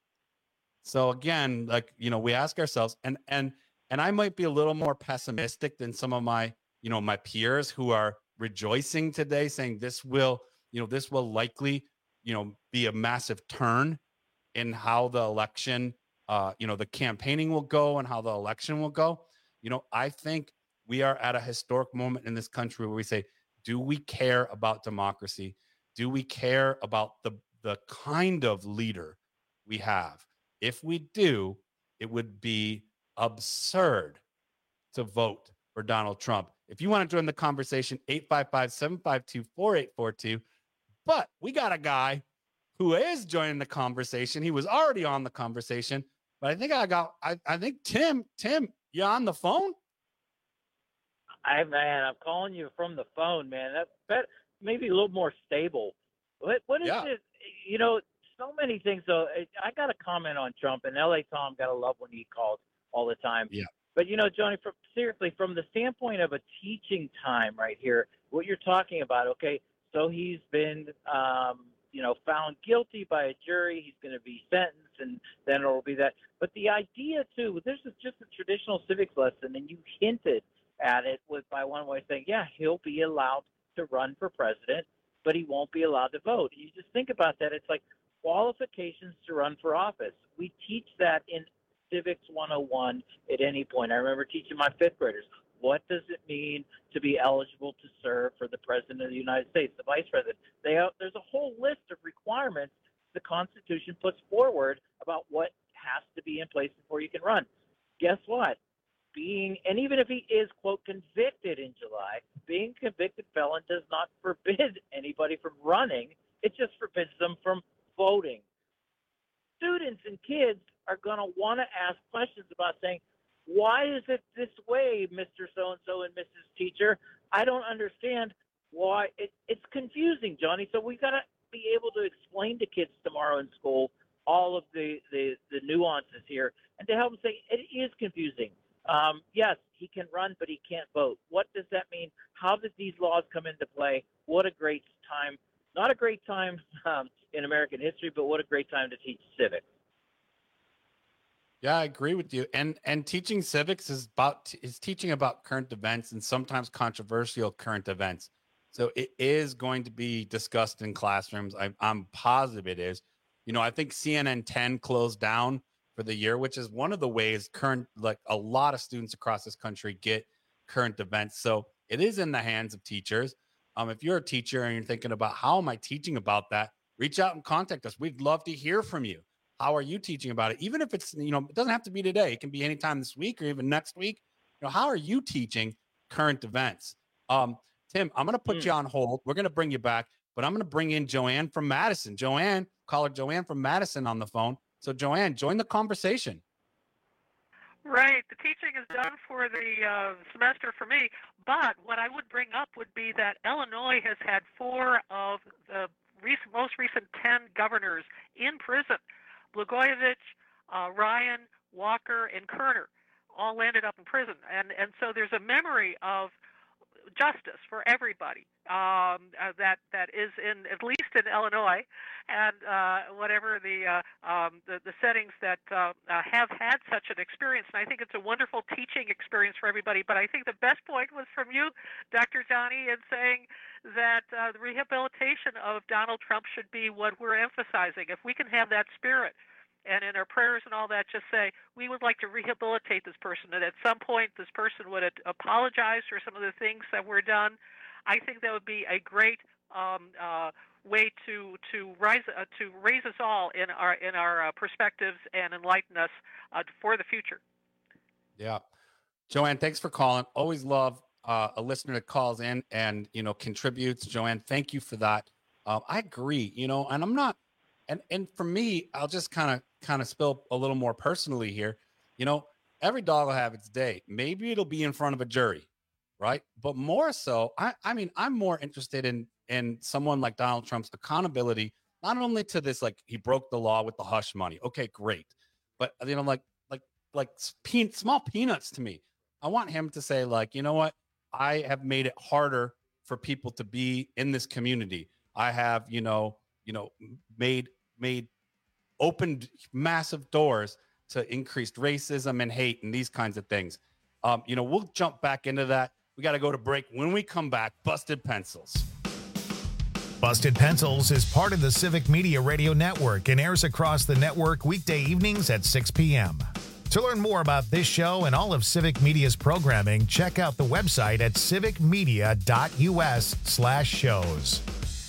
So again, like, you know, we ask ourselves, and and and I might be a little more pessimistic than some of my, you know, my peers who are rejoicing today, saying this will, you know, this will likely, you know, be a massive turn in how the election, uh, you know, the campaigning will go and how the election will go. You know, I think we are at a historic moment in this country where we say, do we care about democracy? Do we care about the, the kind of leader we have? If we do, it would be absurd to vote for Donald Trump. If you want to join the conversation, eight five five, seven five two, four eight four two. But we got a guy who is joining the conversation. He was already on the conversation, but I think I got, I, I think Tim, Tim, you on the phone? I man, I'm calling you from the phone, man. That's better, maybe a little more stable. What what is Yeah. this? You know, so many things. So I got a comment on Trump, and L A Tom got to love when he calls all the time. Yeah. But you know, Johnny, from, seriously, from the standpoint of a teaching time, right here, what you're talking about. Okay, so he's been, um, you know, found guilty by a jury. He's going to be sentenced, and then it will be that. But the idea too, this is just a traditional civics lesson, and you hinted at it with by one way saying, yeah, he'll be allowed to run for president, but he won't be allowed to vote. You just think about that. It's like qualifications to run for office. We teach that in Civics one oh one at any point. I remember teaching my fifth graders, what does it mean to be eligible to serve for the president of the United States, the vice president? They have, there's a whole list of requirements the Constitution puts forward about what has to be in place before you can run. Guess what? Being, and even if he is, quote, convicted in July, being a convicted felon does not forbid anybody from running. It just forbids them from voting. Students and kids are going to want to ask questions about saying, why is it this way, Mister So-and-so and Missus Teacher? I don't understand why. It, it's confusing, Johnny. So we've got to be able to explain to kids tomorrow in school all of the, the, the nuances here and to help them say it is confusing. Um, yes, he can run, but he can't vote. What does that mean? How did these laws come into play? What a great time. Not a great time um, in American history, but what a great time to teach civics. Yeah, I agree with you. And and teaching civics is about is teaching about current events and sometimes controversial current events. So it is going to be discussed in classrooms. I, I'm positive it is. You know, I think C N N ten closed down for the year, which is one of the ways current, like a lot of students across this country get current events. So it is in the hands of teachers. Um, if you're a teacher and you're thinking about how am I teaching about that, reach out and contact us. We'd love to hear from you. How are you teaching about it? Even if it's, you know, it doesn't have to be today. It can be anytime this week or even next week. You know, how are you teaching current events? Um, Tim, I'm going to put mm. you on hold. We're going to bring you back, but I'm going to bring in Joanne from Madison. Joanne, caller Joanne from Madison on the phone. So Joanne, join the conversation. Right. The teaching is done for the uh, semester for me. But what I would bring up would be that Illinois has had four of the recent, most recent ten governors in prison. Blagojevich, uh, Ryan, Walker, and Kerner all landed up in prison. And, and so there's a memory of justice for everybody um, uh, that that is in at least in Illinois, and uh, whatever the, uh, um, the the settings that uh, uh, have had such an experience. And I think it's a wonderful teaching experience for everybody. But I think the best point was from you, Doctor Johnny, in saying that uh, the rehabilitation of Donald Trump should be what we're emphasizing. If we can have that spirit, and in our prayers and all that, just say, we would like to rehabilitate this person, and at some point this person would apologize for some of the things that were done. I think that would be a great um, uh, way to to rise uh, to raise us all in our in our uh, perspectives and enlighten us uh, for the future. Yeah, Joanne, thanks for calling. Always love uh, a listener that calls in and you know contributes. Joanne, thank you for that. Uh, I agree. You know, and I'm not. And and for me, I'll just kind of kind of spill a little more personally here. You know, every dog will have its day. Maybe it'll be in front of a jury, right? But more so, I, I mean, I'm more interested in in someone like Donald Trump's accountability, not only to this, like he broke the law with the hush money. Okay, great. But, you know, like like like pe- small peanuts to me. I want him to say, like, you know what? I have made it harder for people to be in this community. I have, you know, you know, made made opened massive doors to increased racism and hate and these kinds of things. Um, you know, we'll jump back into that. We got to go to break. When we come back, Busted Pencils. Busted Pencils is part of the Civic Media Radio Network and airs across the network weekday evenings at six p.m. To learn more about this show and all of Civic Media's programming, check out the website at civicmedia.us slash shows.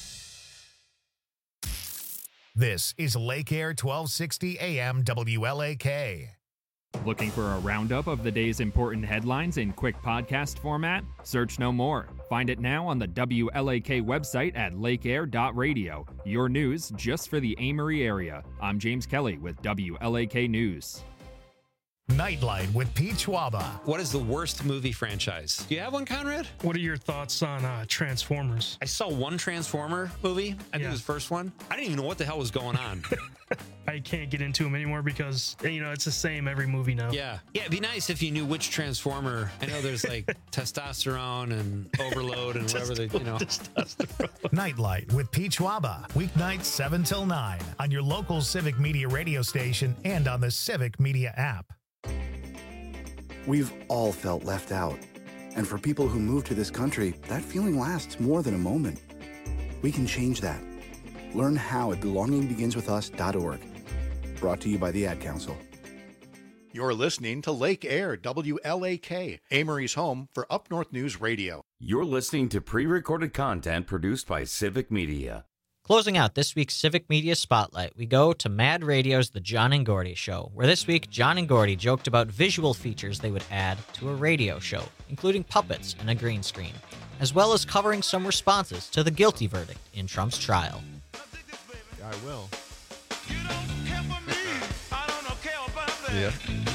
This is Lake Air twelve sixty A M W L A K. Looking for a roundup of the day's important headlines in quick podcast format? Search no more. Find it now on the W L A K website at lakeair dot radio. Your news just for the Amory area. I'm James Kelly with W L A K News. Nightlight with Pete Schwaba. What is the worst movie franchise? Do you have one, Conrad? What are your thoughts on uh, Transformers? I saw one Transformer movie. I think Yeah. it was the first one. I didn't even know what the hell was going on. I can't get into them anymore because, you know, it's the same every movie now. Yeah. Yeah, it'd be nice if you knew which Transformer. I know there's like testosterone and overload and whatever they, you know. Nightlight with Pete Schwaba. Weeknights seven till nine on your local Civic Media radio station and on the Civic Media app. We've all felt left out. And for people who move to this country, that feeling lasts more than a moment. We can change that. Learn how at belonging begins with us dot org. Brought to you by the Ad Council. You're listening to Lake Air, W L A K, Amory's home for Up North News Radio. You're listening to pre-recorded content produced by Civic Media. Closing out this week's Civic Media Spotlight, we go to Mad Radio's The John and Gordy Show, where this week John and Gordy joked about visual features they would add to a radio show, including puppets and a green screen, as well as covering some responses to the guilty verdict in Trump's trial. I will. Yeah.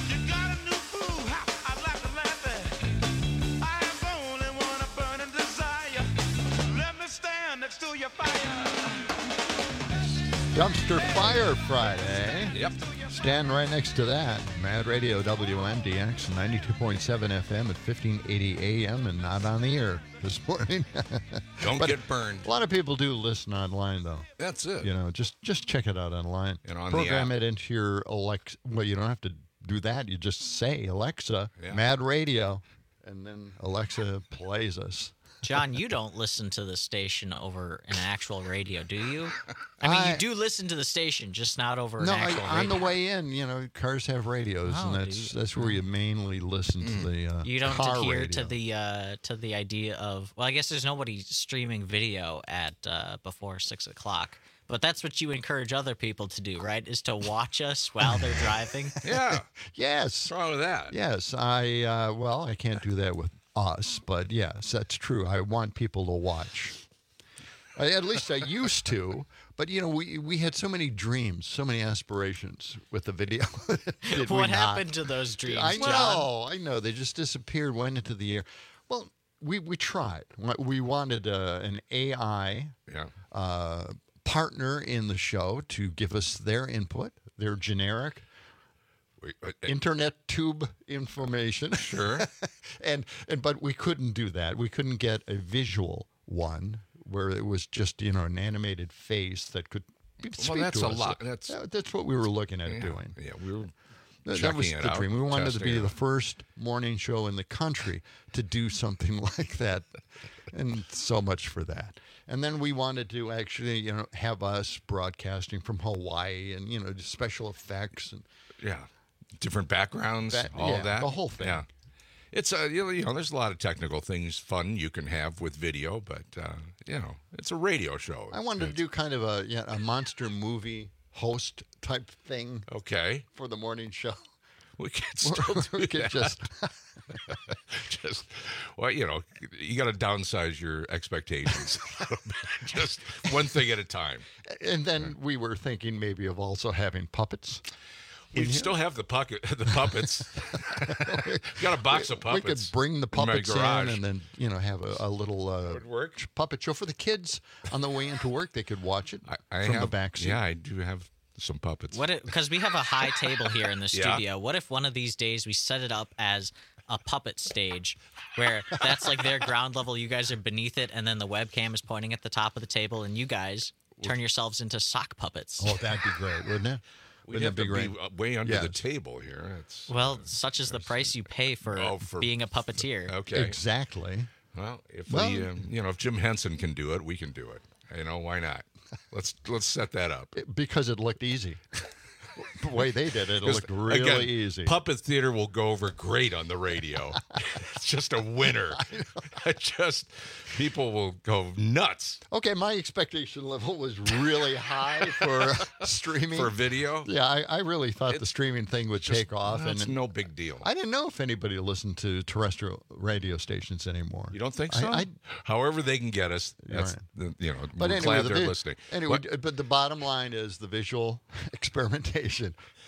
Dumpster Fire Friday. Yep. Stand right next to that. Mad Radio W M D X ninety-two point seven F M at fifteen eighty A M and not on the air this morning. Don't But get burned. A lot of people do listen online, though. That's it. You know, just just check it out online. And on the Program app. it into your Alexa. Well, you don't have to do that. You just say, Alexa, Yeah. Mad Radio, and then Alexa plays us. John, you don't listen to the station over an actual radio, do you? I mean, I- you do listen to the station, just not over No, an I, actual on radio. the way in, you know, cars have radios, Oh, and do that's you? that's where you mainly listen to the uh, You don't car adhere radio. to the uh, to the idea of well, I guess there's nobody streaming video at uh, before six o'clock. But that's what you encourage other people to do, right? Is to watch us while they're driving. Yeah. Yes. What's wrong with that? Yes, I uh, well, I can't do that with us, but yes, that's true. I want people to watch. I, at least I used to, but you know, we we had so many dreams, so many aspirations with the video. Did we What not? happened to those dreams, I John? know, I know. They just disappeared, went into the air. Well, we we tried. We wanted uh, an A I Yeah. uh, partner in the show to give us their input, their generic Wait, uh, internet tube information. Sure. and and but we couldn't do that. We couldn't get a visual one where it was just, you know, an animated face that could be- speak Well, that's to a us. lot. That's That- that's what we were looking at yeah, doing. Yeah, we were That, checking that was it the out, dream. We wanted to testing be it the out. first morning show in the country to do something like that, and so much for that. And then we wanted to actually, you know, have us broadcasting from Hawaii, and you know, just special effects and Yeah. Different backgrounds, That- all yeah, that. the whole thing. Yeah. It's uh, you know, you know, there's a lot of technical things, fun you can have with video, but uh, you know, it's a radio show. I wanted to do kind of a yeah, a monster movie host type thing. Okay. For the morning show. We could still do we could that. just just well, you know, you got to downsize your expectations a little bit. Just one thing at a time. And then we were thinking maybe of also having puppets. We in here. still have the puppet, the puppets. Got a box of puppets. We could bring the in my puppets in, garage. and then you know have a, a little uh, would work. puppet show for the kids on the way into work. They could watch it I from have, the back seat. Yeah, I do have some puppets. What? Because we have a high table here in the Yeah. studio. What if one of these days we set it up as a puppet stage, where that's like their ground level, you guys are beneath it, and then the webcam is pointing at the top of the table, and you guys turn yourselves into sock puppets. Oh, that'd be great, wouldn't it? We Wouldn't have it be to great? be uh, way under the Yes. table here. It's Well, such is the price you pay for, Oh, for- being a puppeteer. okay. Exactly. Well, if Well- we, um, you know, if Jim Henson can do it, we can do it. You know, why not? Let's let's set that up. Because it looked easy. The way they did it, it Because, looked really again, easy. Puppet theater will go over great on the radio. It's just a winner. It just people will go nuts Okay, my expectation level was really high for uh, streaming. for video. Yeah, I, I really thought the streaming thing would Just- take off. It's and no big deal. I didn't know if anybody listened to terrestrial radio stations anymore. You don't think I- so? I- However they can get us, You're that's right. the, you know. But we're anyway, glad the they're vi- listening. Anyway, What- but the bottom line is the visual experimentation.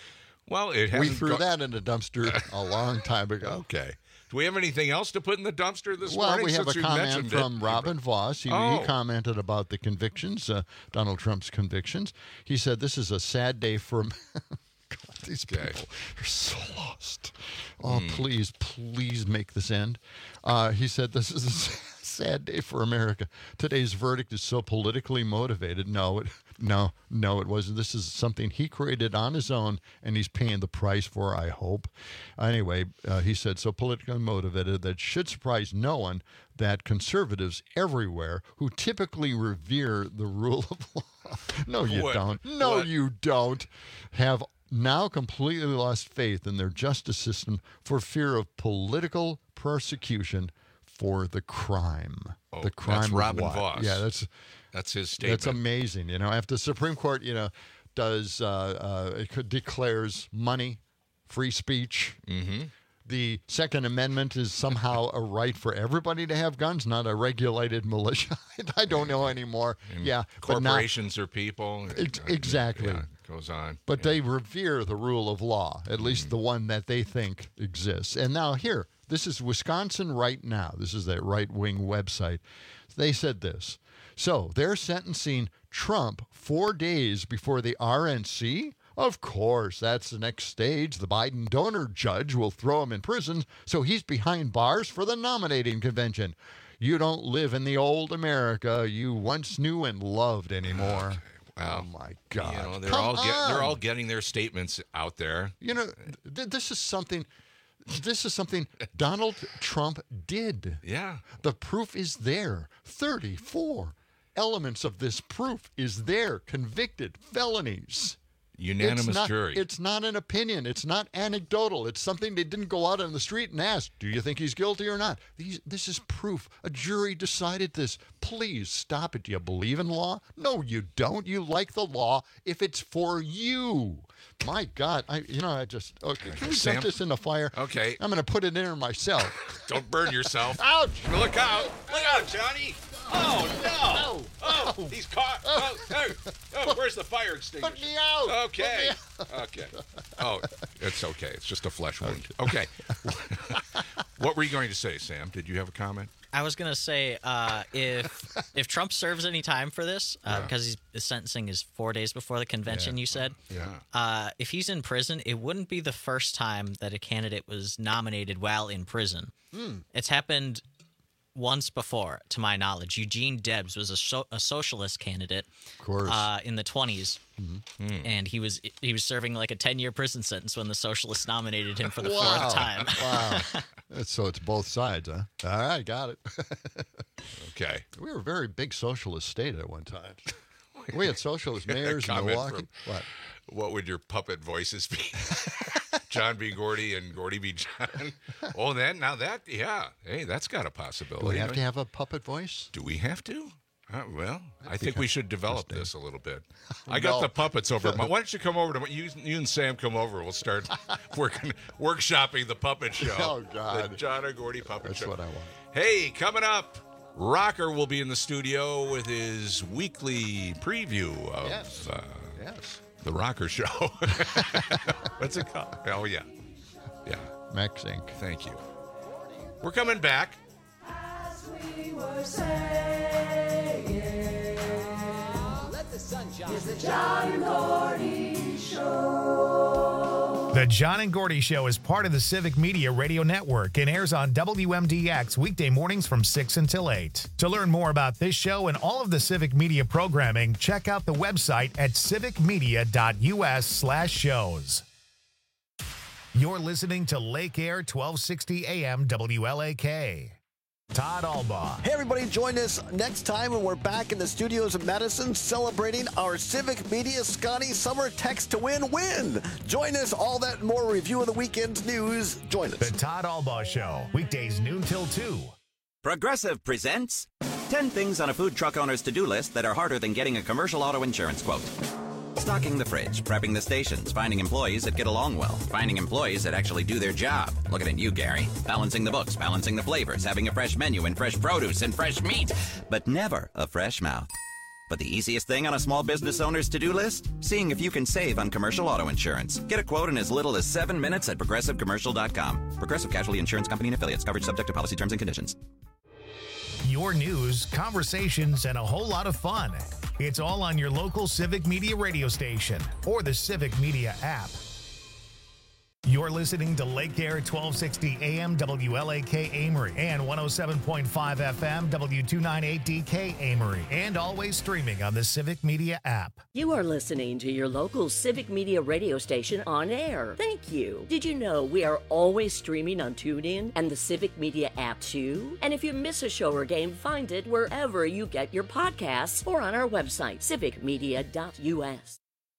Well, it we hasn't threw go- that in the dumpster a long time ago. Okay. Do we have anything else to put in the dumpster this well, morning? we have a since you comment mentioned from it? Robin Voss. He, Oh. he commented about the convictions, uh, Donald Trump's convictions. He said, this is a sad day for God, these Okay. people are so lost. Oh, Mm. please, please make this end. Uh, he said, this is a sad day for America. Today's verdict is so politically motivated. No, it, no, no, it wasn't. This is something he created on his own, and he's paying the price for, I hope. Anyway, uh, he said, so politically motivated that should surprise no one that conservatives everywhere who typically revere the rule of law, no, you What? don't. No, What? you don't, have now completely lost faith in their justice system for fear of political persecution for the crime. Oh, the crime that's of Robin what? Voss. Yeah, that's That's his statement. that's amazing. You know, after the Supreme Court, you know, does uh, uh, it could, declares money free speech. Mm-hmm. The Second Amendment is somehow a right for everybody to have guns, not a regulated militia. I don't know anymore. And yeah, but now- corporations are people. Ex- exactly. Yeah, it goes on. But they revere the rule of law, at least the one that they think exists. And now here, this is Wisconsin Right Now. This is that right-wing website. They said this. So they're sentencing Trump four days before the R N C? Of course, that's the next stage. The Biden donor judge will throw him in prison, so he's behind bars for the nominating convention. You don't live in the old America you once knew and loved anymore. Okay. Wow. Oh my God! You know, they're Come all get, they're on. all getting their statements out there. You know, th- this is something. This is something Donald Trump did. Yeah. The proof is there. thirty-four elements of this proof is there. Convicted felonies. Unanimous it's not, jury. It's not an opinion. It's not anecdotal. It's something they didn't go out on the street and ask, do you think he's guilty or not? These, this is proof. A jury decided this. Please stop it. Do you believe in law? No, you don't. You like the law if it's for you. My God. I, you know, I just, okay, can we Sam? dump this in the fire? Okay. I'm going to put it in there myself. Don't burn yourself. Ouch! Look out! Look out, Johnny! Oh no! Oh, he's caught! Oh, oh, oh, where's the fire extinguisher? Put me out! Okay. Okay. Oh, it's okay. It's just a flesh wound. Okay. What were you going to say, Sam? Did you have a comment? I was gonna say uh, if if Trump serves any time for this, uh, Yeah. because he's, his sentencing is four days before the convention. Yeah. You said, Yeah. Uh, if he's in prison, it wouldn't be the first time that a candidate was nominated while in prison. Hmm. It's happened once before, to my knowledge. Eugene Debs was a, so, a socialist candidate, of course, uh, in the twenties, mm-hmm. and he was he was serving like a ten year prison sentence when the socialists nominated him for the Wow. fourth time. Wow. So it's both sides, huh? All right, got it. Okay. We were a very big socialist state at one time. We had socialist A mayors in comment Milwaukee. from- What? What would your puppet voices be? John B. Gordy and Gordy B. John. Oh, that now that yeah. Hey, that's got a possibility. Do we have to have a puppet voice? Do we have to? Uh, well, I think we should develop this a little bit. I No. got the puppets over. My, why don't you come over to my, you? You and Sam come over. We'll start working, workshopping the puppet show. Oh, God. the John or Gordy puppet That's show. what I want. Hey, coming up, Rocker will be in the studio with his weekly preview of Yes. uh, Yes. the Rocker Show. What's it called? Oh yeah, yeah. Max Incorporated. Thank you. We're coming back. It's the John and Gordy Show. The John and Gordy Show is part of the Civic Media Radio Network and airs on W M D X weekday mornings from six until eight. To learn more about this show and all of the Civic Media programming, check out the website at civicmedia.us slash shows. You're listening to Lake Air twelve sixty A M W L A K. Todd Albaugh. Hey, everybody, join us next time when we're back in the studios of Madison celebrating our Civic Media Scotty Summer Text to Win win. Join us, all that and more review of the weekend's news. Join us. The Todd Albaugh Show, weekdays noon till two. Progressive presents ten things on a food truck owner's to-do list that are harder than getting a commercial auto insurance quote. Stocking the fridge, prepping the stations, finding employees that get along well, finding employees that actually do their job. Looking at you, Gary. Balancing the books, balancing the flavors, having a fresh menu and fresh produce and fresh meat, but never a fresh mouth. But the easiest thing on a small business owner's to-do list? Seeing if you can save on commercial auto insurance. Get a quote in as little as seven minutes at progressive commercial dot com. Progressive Casualty Insurance Company and Affiliates. Coverage subject to policy terms and conditions. Your news, conversations, and a whole lot of fun. It's all on your local Civic Media radio station or the Civic Media app. You're listening to Lake Air twelve sixty A M W L A K Amory and one oh seven point five F M W two ninety-eight D K Amory, and always streaming on the Civic Media app. You are listening to your local Civic Media radio station on air. Thank you. Did you know we are always streaming on TuneIn and the Civic Media app too? And if you miss a show or game, find it wherever you get your podcasts or on our website, civic media dot U S.